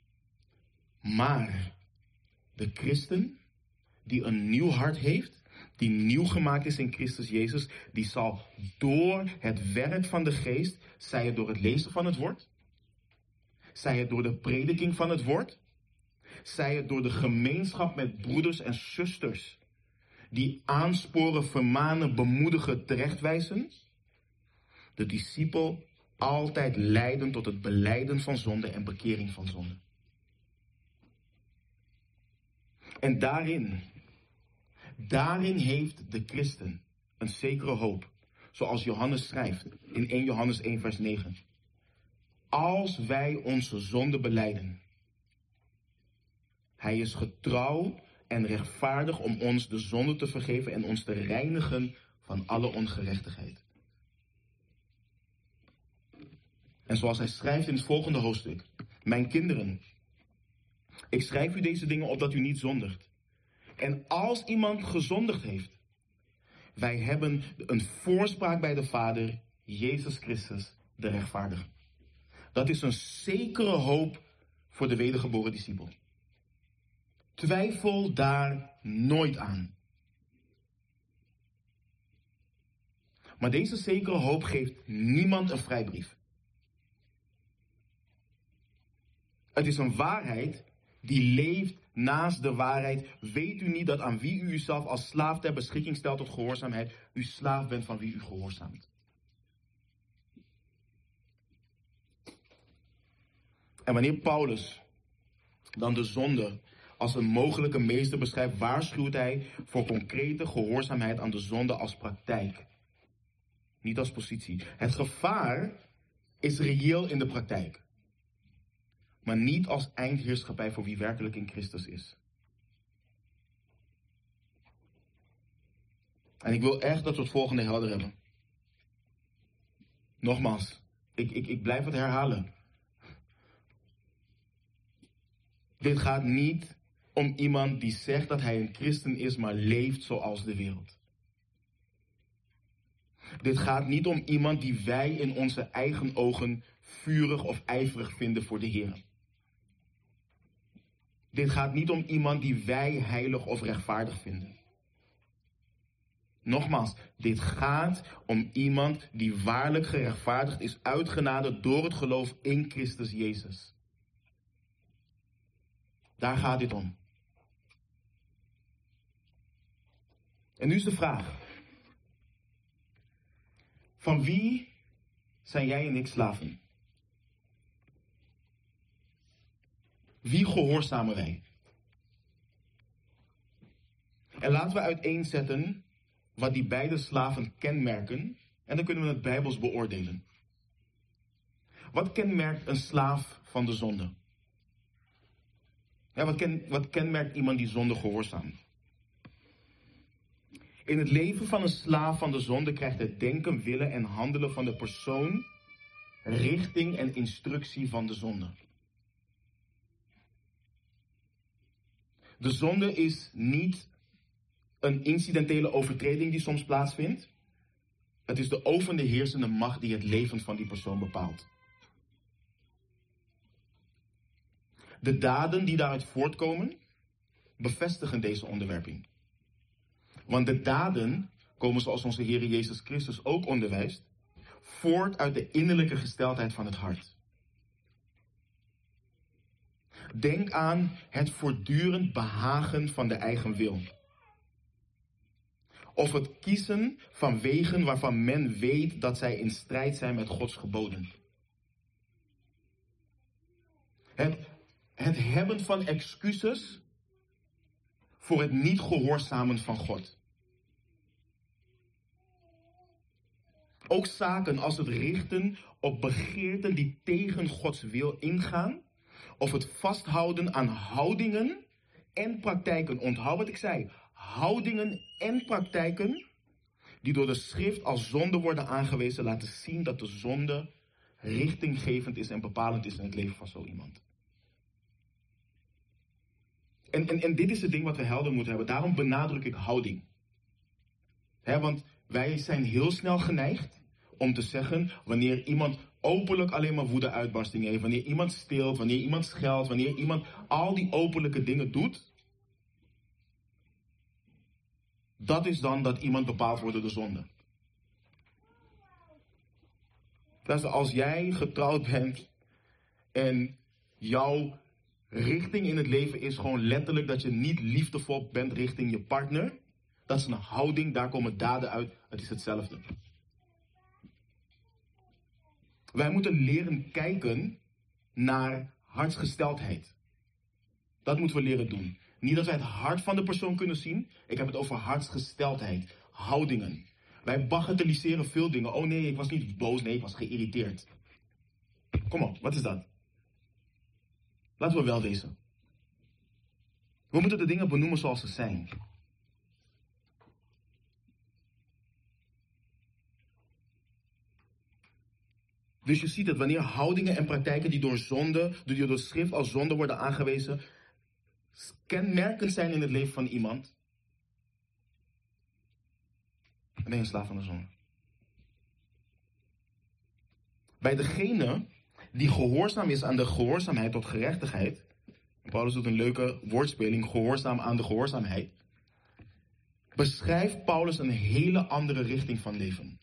Maar de christen die een nieuw hart heeft, die nieuw gemaakt is in Christus Jezus, die zal door het werk van de geest, zij het door het lezen van het woord, zij het door de prediking van het woord, zij het door de gemeenschap met broeders en zusters, die aansporen, vermanen, bemoedigen, terechtwijzen, de discipel altijd leiden tot het belijden van zonde en bekering van zonde. En daarin heeft de christen een zekere hoop. Zoals Johannes schrijft in 1 Johannes 1 vers 9. Als wij onze zonde belijden, hij is getrouw en rechtvaardig om ons de zonde te vergeven en ons te reinigen van alle ongerechtigheid. En zoals hij schrijft in het volgende hoofdstuk. Mijn kinderen, ik schrijf u deze dingen opdat u niet zondigt. En als iemand gezondigd heeft, wij hebben een voorspraak bij de Vader, Jezus Christus, de rechtvaardige. Dat is een zekere hoop voor de wedergeboren discipel. Twijfel daar nooit aan. Maar deze zekere hoop geeft niemand een vrijbrief. Het is een waarheid die leeft naast de waarheid. Weet u niet dat aan wie u uzelf als slaaf ter beschikking stelt tot gehoorzaamheid, u slaaf bent van wie u gehoorzaamt? En wanneer Paulus dan de zonde als een mogelijke meester beschrijft, waarschuwt hij voor concrete gehoorzaamheid aan de zonde als praktijk. Niet als positie. Het gevaar is reëel in de praktijk. Maar niet als eindheerschappij voor wie werkelijk in Christus is. En ik wil echt dat we het volgende helder hebben. Nogmaals, ik blijf het herhalen. Dit gaat niet om iemand die zegt dat hij een christen is, maar leeft zoals de wereld. Dit gaat niet om iemand die wij in onze eigen ogen vurig of ijverig vinden voor de Heer. Dit gaat niet om iemand die wij heilig of rechtvaardig vinden. Nogmaals, dit gaat om iemand die waarlijk gerechtvaardigd is uit genade door het geloof in Christus Jezus. Daar gaat dit om. En nu is de vraag. Van wie zijn jij en ik slaven? Wie gehoorzamen wij? En laten we uiteenzetten wat die beide slaven kenmerken. En dan kunnen we het Bijbels beoordelen. Wat kenmerkt een slaaf van de zonde? Ja, wat kenmerkt iemand die zonde gehoorzaamt? In het leven van een slaaf van de zonde krijgt het denken, willen en handelen van de persoon richting en instructie van de zonde. De zonde is niet een incidentele overtreding die soms plaatsvindt. Het is de overheersende macht die het leven van die persoon bepaalt. De daden die daaruit voortkomen, bevestigen deze onderwerping. Want de daden komen, zoals onze Heer Jezus Christus ook onderwijst, voort uit de innerlijke gesteldheid van het hart. Denk aan het voortdurend behagen van de eigen wil. Of het kiezen van wegen waarvan men weet dat zij in strijd zijn met Gods geboden. Het hebben van excuses voor het niet gehoorzamen van God. Ook zaken als het richten op begeerten die tegen Gods wil ingaan. Of het vasthouden aan houdingen en praktijken. Onthoud wat ik zei. Houdingen en praktijken die door de schrift als zonde worden aangewezen, laten zien dat de zonde richtinggevend is en bepalend is in het leven van zo iemand. En dit is het ding wat we helder moeten hebben. Daarom benadruk ik houding. Want wij zijn heel snel geneigd om te zeggen, wanneer iemand openlijk alleen maar woede-uitbarsting heeft, wanneer iemand steelt, wanneer iemand scheldt, wanneer iemand al die openlijke dingen doet, dat is dan dat iemand bepaald wordt door de zonde. Dus als jij getrouwd bent en jouw richting in het leven is gewoon letterlijk dat je niet liefdevol bent richting je partner, dat is een houding, daar komen daden uit, het is hetzelfde. Wij moeten leren kijken naar hartsgesteldheid. Dat moeten we leren doen. Niet dat wij het hart van de persoon kunnen zien. Ik heb het over hartsgesteldheid. Houdingen. Wij bagatelliseren veel dingen. Oh nee, ik was niet boos. Nee, ik was geïrriteerd. Kom op, wat is dat? Laten we wel wezen. We moeten de dingen benoemen zoals ze zijn. Dus je ziet dat wanneer houdingen en praktijken die door zonde, die door schrift als zonde worden aangewezen, kenmerkend zijn in het leven van iemand, dan ben je een slaaf van de zonde. Bij degene die gehoorzaam is aan de gehoorzaamheid tot gerechtigheid, Paulus doet een leuke woordspeling, gehoorzaam aan de gehoorzaamheid, beschrijft Paulus een hele andere richting van leven.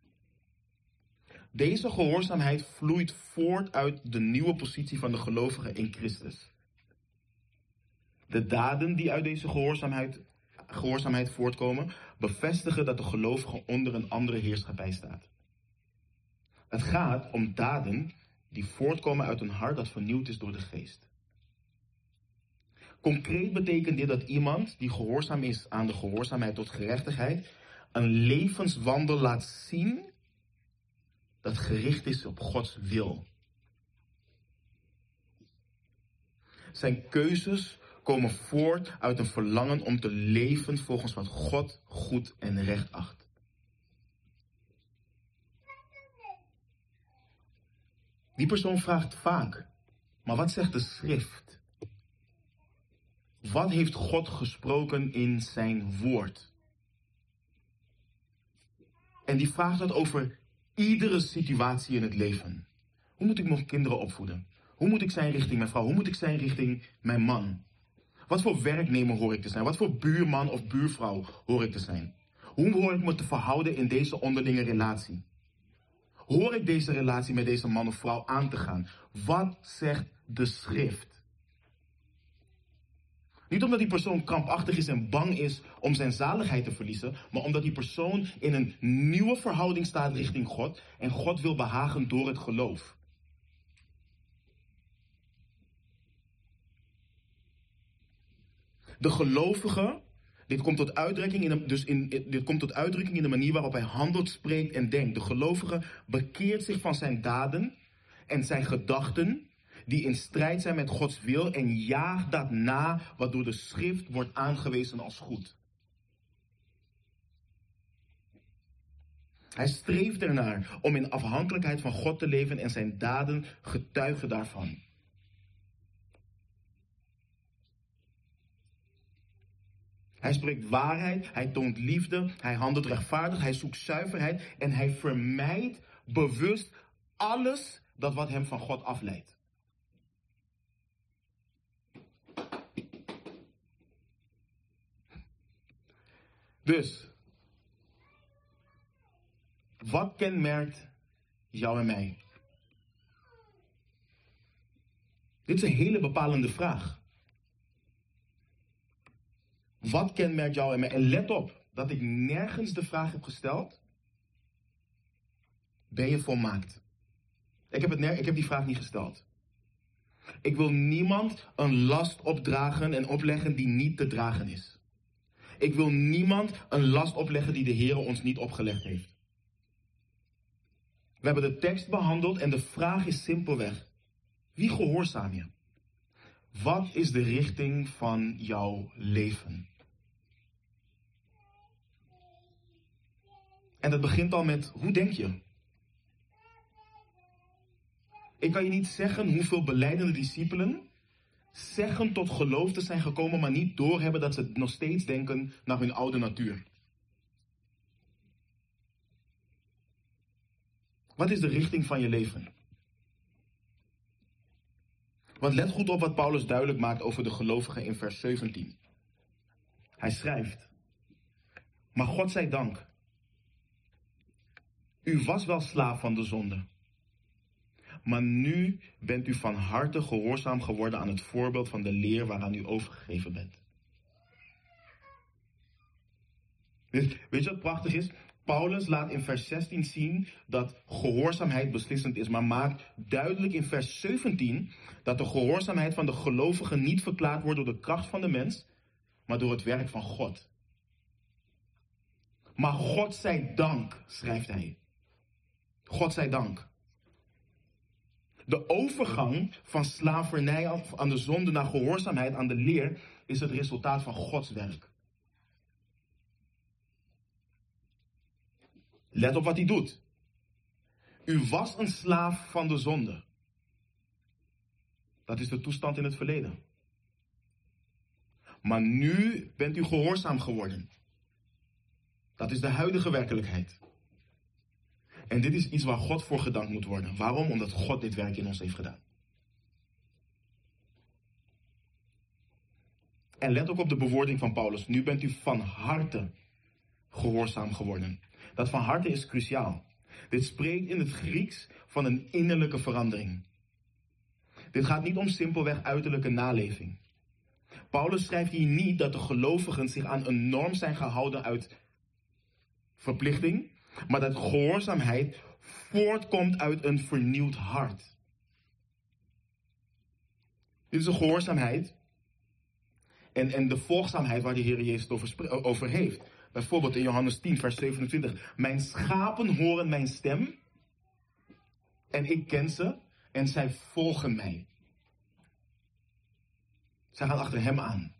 Deze gehoorzaamheid vloeit voort uit de nieuwe positie van de gelovige in Christus. De daden die uit deze gehoorzaamheid voortkomen, bevestigen dat de gelovige onder een andere heerschappij staat. Het gaat om daden die voortkomen uit een hart dat vernieuwd is door de geest. Concreet betekent dit dat iemand die gehoorzaam is aan de gehoorzaamheid tot gerechtigheid, een levenswandel laat zien dat gericht is op Gods wil. Zijn keuzes komen voort uit een verlangen om te leven volgens wat God goed en recht acht. Die persoon vraagt vaak, maar wat zegt de schrift? Wat heeft God gesproken in zijn woord? En die vraagt dat over iedere situatie in het leven. Hoe moet ik mijn kinderen opvoeden? Hoe moet ik zijn richting mijn vrouw? Hoe moet ik zijn richting mijn man? Wat voor werknemer hoor ik te zijn? Wat voor buurman of buurvrouw hoor ik te zijn? Hoe hoor ik me te verhouden in deze onderlinge relatie? Hoor ik deze relatie met deze man of vrouw aan te gaan? Wat zegt de schrift? Niet omdat die persoon krampachtig is en bang is om zijn zaligheid te verliezen, maar omdat die persoon in een nieuwe verhouding staat richting God en God wil behagen door het geloof. De gelovige, dit komt tot uitdrukking in de manier waarop hij handelt, spreekt en denkt. De gelovige bekeert zich van zijn daden en zijn gedachten die in strijd zijn met Gods wil en jaagt dat na wat door de schrift wordt aangewezen als goed. Hij streeft ernaar om in afhankelijkheid van God te leven en zijn daden getuigen daarvan. Hij spreekt waarheid, hij toont liefde, hij handelt rechtvaardig, hij zoekt zuiverheid en hij vermijdt bewust alles dat wat hem van God afleidt. Dus, wat kenmerkt jou en mij? Dit is een hele bepalende vraag. Wat kenmerkt jou en mij? En let op dat ik nergens de vraag heb gesteld: ben je volmaakt? Ik heb die vraag niet gesteld. Ik wil niemand een last opdragen en opleggen die niet te dragen is. Ik wil niemand een last opleggen die de Heer ons niet opgelegd heeft. We hebben de tekst behandeld en de vraag is simpelweg: wie gehoorzaam je? Wat is de richting van jouw leven? En dat begint al met: hoe denk je? Ik kan je niet zeggen hoeveel belijdende discipelen zeggen tot geloof te zijn gekomen, maar niet doorhebben dat ze nog steeds denken naar hun oude natuur. Wat is de richting van je leven? Want let goed op wat Paulus duidelijk maakt over de gelovigen in vers 17. Hij schrijft: Maar God zij dank. U was wel slaaf van de zonde. Maar nu bent u van harte gehoorzaam geworden aan het voorbeeld van de leer waaraan u overgegeven bent. Weet je wat prachtig is? Paulus laat in vers 16 zien dat gehoorzaamheid beslissend is, maar maakt duidelijk in vers 17 dat de gehoorzaamheid van de gelovigen niet verklaard wordt door de kracht van de mens, maar door het werk van God. Maar God zij dank, schrijft hij. God zij dank. De overgang van slavernij aan de zonde naar gehoorzaamheid aan de leer is het resultaat van Gods werk. Let op wat hij doet. U was een slaaf van de zonde. Dat is de toestand in het verleden. Maar nu bent u gehoorzaam geworden. Dat is de huidige werkelijkheid. En dit is iets waar God voor gedankt moet worden. Waarom? Omdat God dit werk in ons heeft gedaan. En let ook op de bewoording van Paulus. Nu bent u van harte gehoorzaam geworden. Dat van harte is cruciaal. Dit spreekt in het Grieks van een innerlijke verandering. Dit gaat niet om simpelweg uiterlijke naleving. Paulus schrijft hier niet dat de gelovigen zich aan een norm zijn gehouden uit verplichting, maar dat gehoorzaamheid voortkomt uit een vernieuwd hart. Dit is een gehoorzaamheid en de volgzaamheid waar de Heer Jezus het over heeft. Bijvoorbeeld in Johannes 10, vers 27. Mijn schapen horen mijn stem en ik ken ze en zij volgen mij. Zij gaan achter hem aan.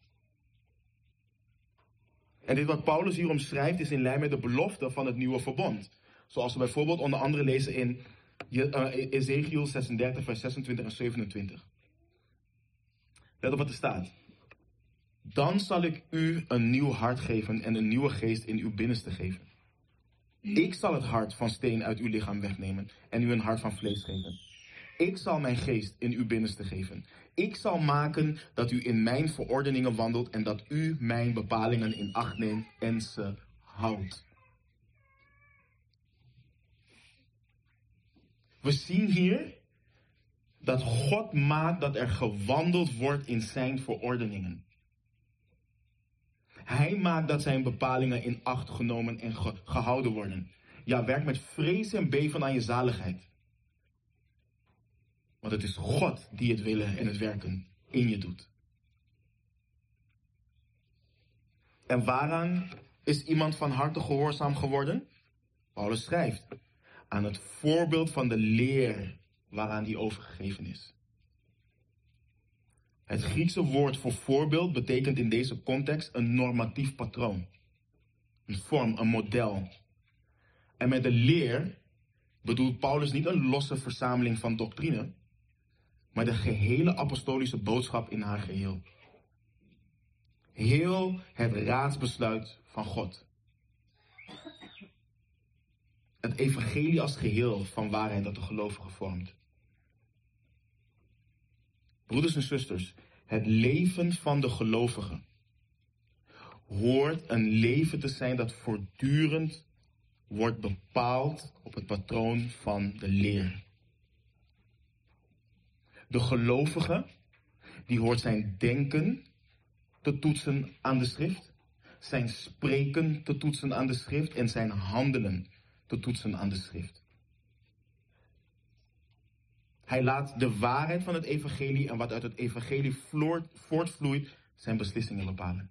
En dit wat Paulus hier omschrijft is in lijn met de belofte van het nieuwe verbond. Zoals we bijvoorbeeld onder andere lezen in Ezekiel 36, vers 26 en 27. Let op wat er staat. Dan zal ik u een nieuw hart geven en een nieuwe geest in uw binnenste geven. Ik zal het hart van steen uit uw lichaam wegnemen en u een hart van vlees geven. Ik zal mijn geest in uw binnenste geven. Ik zal maken dat u in mijn verordeningen wandelt en dat u mijn bepalingen in acht neemt en ze houdt. We zien hier dat God maakt dat er gewandeld wordt in zijn verordeningen. Hij maakt dat zijn bepalingen in acht genomen en gehouden worden. Ja, werk met vrees en beven aan je zaligheid. Want het is God die het willen en het werken in je doet. En waaraan is iemand van harte gehoorzaam geworden? Paulus schrijft, aan het voorbeeld van de leer waaraan die overgegeven is. Het Griekse woord voor voorbeeld betekent in deze context een normatief patroon. Een vorm, een model. En met de leer bedoelt Paulus niet een losse verzameling van doctrine, maar de gehele apostolische boodschap in haar geheel. Heel het raadsbesluit van God. Het evangelie als geheel van waarheid dat de gelovige vormt. Broeders en zusters, het leven van de gelovige hoort een leven te zijn dat voortdurend wordt bepaald op het patroon van de leer. De gelovige, die hoort zijn denken te toetsen aan de schrift, zijn spreken te toetsen aan de schrift en zijn handelen te toetsen aan de schrift. Hij laat de waarheid van het evangelie en wat uit het evangelie voortvloeit zijn beslissingen bepalen.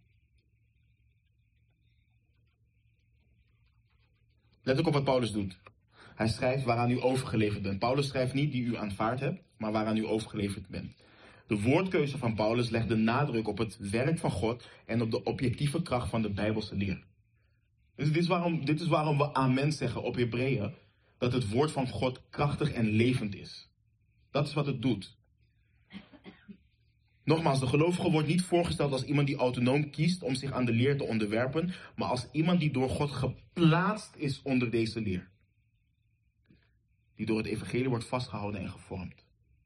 Let ook op wat Paulus doet. Hij schrijft waaraan u overgeleverd bent. Paulus schrijft niet die u aanvaard hebt, maar waaraan u overgeleverd bent. De woordkeuze van Paulus legt de nadruk op het werk van God en op de objectieve kracht van de Bijbelse leer. Dus dit is waarom we amen zeggen op Hebreeën, dat het woord van God krachtig en levend is. Dat is wat het doet. Nogmaals, de gelovige wordt niet voorgesteld als iemand die autonoom kiest om zich aan de leer te onderwerpen, maar als iemand die door God geplaatst is onder deze leer. Die door het evangelie wordt vastgehouden en gevormd.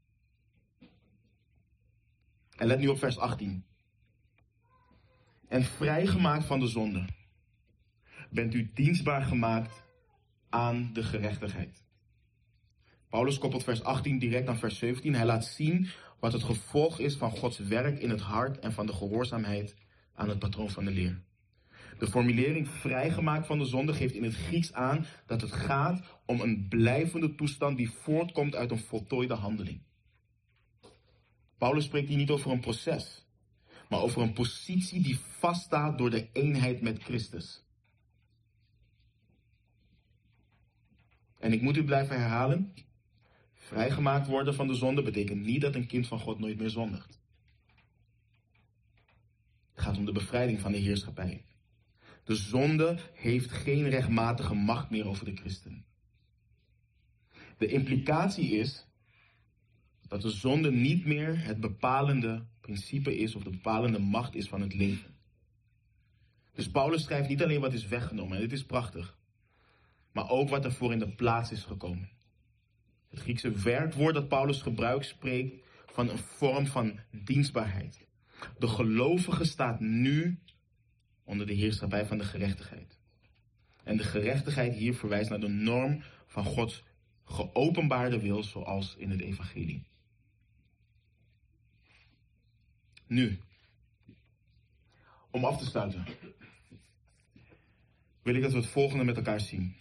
En let nu op vers 18. En vrijgemaakt van de zonde. bent u dienstbaar gemaakt aan de gerechtigheid. Paulus koppelt vers 18 direct aan vers 17. Hij laat zien wat het gevolg is van Gods werk in het hart en van de gehoorzaamheid aan het patroon van de leer. De formulering vrijgemaakt van de zonde geeft in het Grieks aan dat het gaat om een blijvende toestand die voortkomt uit een voltooide handeling. Paulus spreekt hier niet over een proces, maar over een positie die vaststaat door de eenheid met Christus. En ik moet u blijven herhalen, vrijgemaakt worden van de zonde betekent niet dat een kind van God nooit meer zondigt. Het gaat om de bevrijding van de heerschappij. De zonde heeft geen rechtmatige macht meer over de christen. De implicatie is dat de zonde niet meer het bepalende principe is of de bepalende macht is van het leven. Dus Paulus schrijft niet alleen wat is weggenomen, en dit is prachtig, maar ook wat ervoor in de plaats is gekomen. Het Griekse werkwoord dat Paulus gebruikt spreekt van een vorm van dienstbaarheid. De gelovige staat nu onder de heerschappij van de gerechtigheid. En de gerechtigheid hier verwijst naar de norm van Gods geopenbaarde wil, zoals in het evangelie. Nu, om af te sluiten, wil ik dat we het volgende met elkaar zien.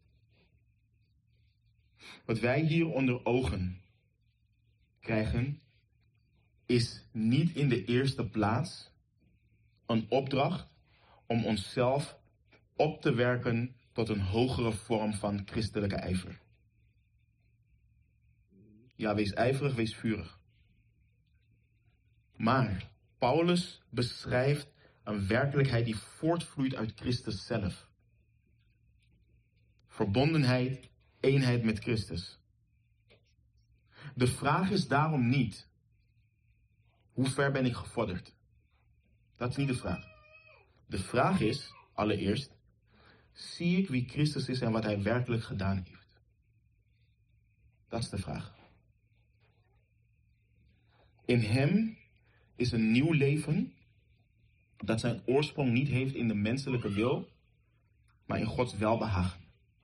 Wat wij hier onder ogen krijgen, is niet in de eerste plaats een opdracht om onszelf op te werken tot een hogere vorm van christelijke ijver. Ja, wees ijverig, wees vurig. Maar Paulus beschrijft een werkelijkheid die voortvloeit uit Christus zelf. Verbondenheid, eenheid met Christus. De vraag is daarom niet, hoe ver ben ik gevorderd? Dat is niet de vraag. De vraag is, allereerst, zie ik wie Christus is en wat hij werkelijk gedaan heeft? Dat is de vraag. In hem is een nieuw leven dat zijn oorsprong niet heeft in de menselijke wil, maar in Gods welbehagen.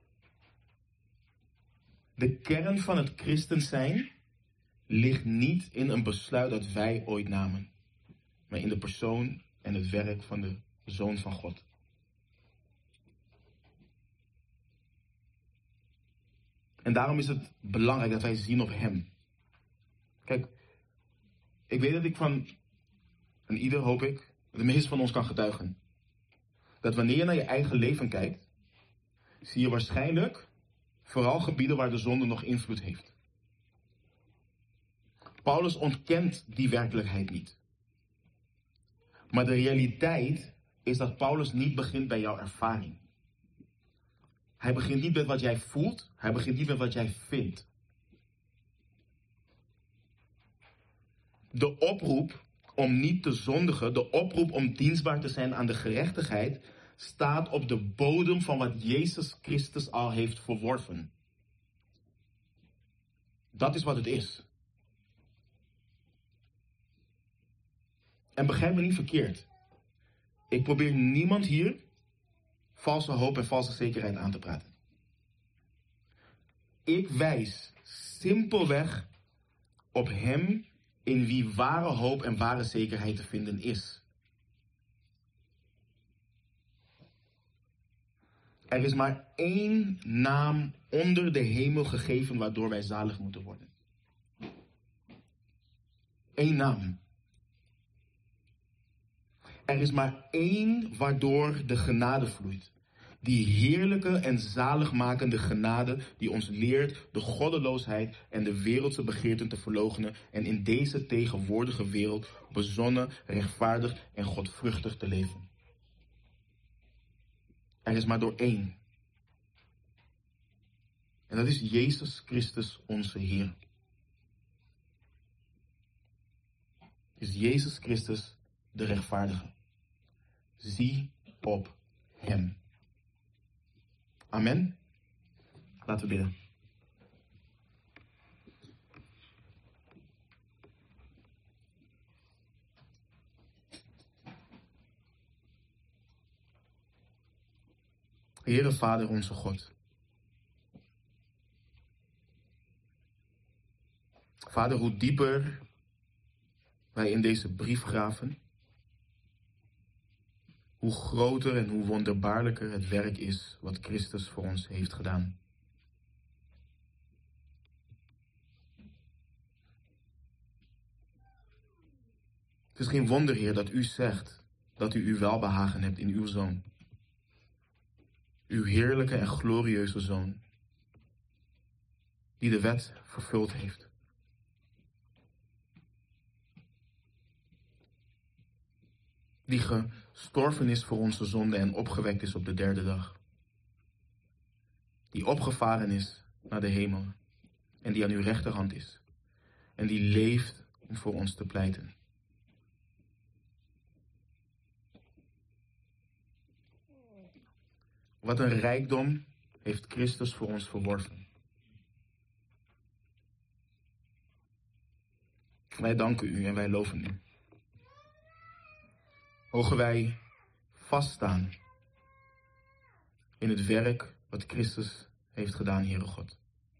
De kern van het christen zijn ligt niet in een besluit dat wij ooit namen, maar in de persoon en het werk van de Zoon van God. En daarom is het belangrijk dat wij zien op hem. Kijk, ik weet dat ik van, en ieder hoop ik, de meeste van ons kan getuigen, dat wanneer je naar je eigen leven kijkt, zie je waarschijnlijk vooral gebieden waar de zonde nog invloed heeft. Paulus ontkent die werkelijkheid niet. Maar de realiteit is dat Paulus niet begint bij jouw ervaring. Hij begint niet met wat jij voelt, hij begint niet met wat jij vindt. De oproep om niet te zondigen, de oproep om dienstbaar te zijn aan de gerechtigheid, staat op de bodem van wat Jezus Christus al heeft verworven. Dat is wat het is. En begrijp me niet verkeerd. Ik probeer niemand hier valse hoop en valse zekerheid aan te praten. Ik wijs simpelweg op hem in wie ware hoop en ware zekerheid te vinden is. Er is maar één naam onder de hemel gegeven waardoor wij zalig moeten worden. Eén naam. Er is maar één waardoor de genade vloeit. Die heerlijke en zaligmakende genade die ons leert de goddeloosheid en de wereldse begeerten te verloochenen en in deze tegenwoordige wereld bezonnen, rechtvaardig en godvruchtig te leven. Er is maar door één. En dat is Jezus Christus onze Heer. Is Jezus Christus de rechtvaardige. Zie op hem. Amen. Laten we bidden. Heere Vader onze God. Vader, hoe dieper wij in deze brief graven, hoe groter en hoe wonderbaarlijker het werk is wat Christus voor ons heeft gedaan. Het is geen wonder, Heer, dat u zegt dat u uw welbehagen hebt in uw Zoon. Uw heerlijke en glorieuze Zoon, die de wet vervuld heeft. Die gestorven is voor onze zonde en opgewekt is op de derde dag. Die opgevaren is naar de hemel en die aan uw rechterhand is. En die leeft om voor ons te pleiten. Wat een rijkdom heeft Christus voor ons verworven. Wij danken u en wij loven u. Mogen wij vaststaan in het werk wat Christus heeft gedaan, Heere God.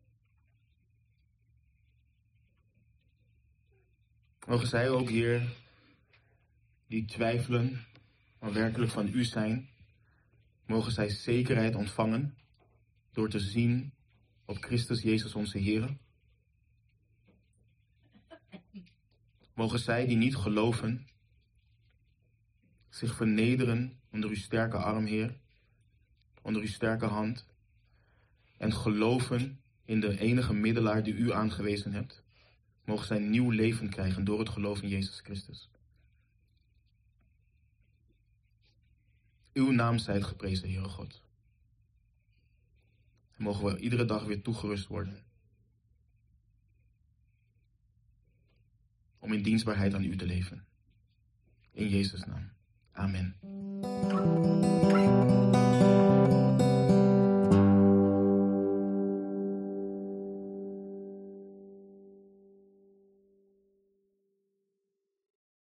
Mogen zij ook, Heer, die twijfelen, maar werkelijk van u zijn, mogen zij zekerheid ontvangen door te zien op Christus Jezus onze Heer. Mogen zij die niet geloven zich vernederen onder uw sterke arm, Heer, onder uw sterke hand, en geloven in de enige middelaar die u aangewezen hebt. Mogen zij nieuw leven krijgen door het geloof in Jezus Christus. Uw naam zijt geprezen, Heere God. En mogen we iedere dag weer toegerust worden om in dienstbaarheid aan u te leven. In Jezus' naam. Amen.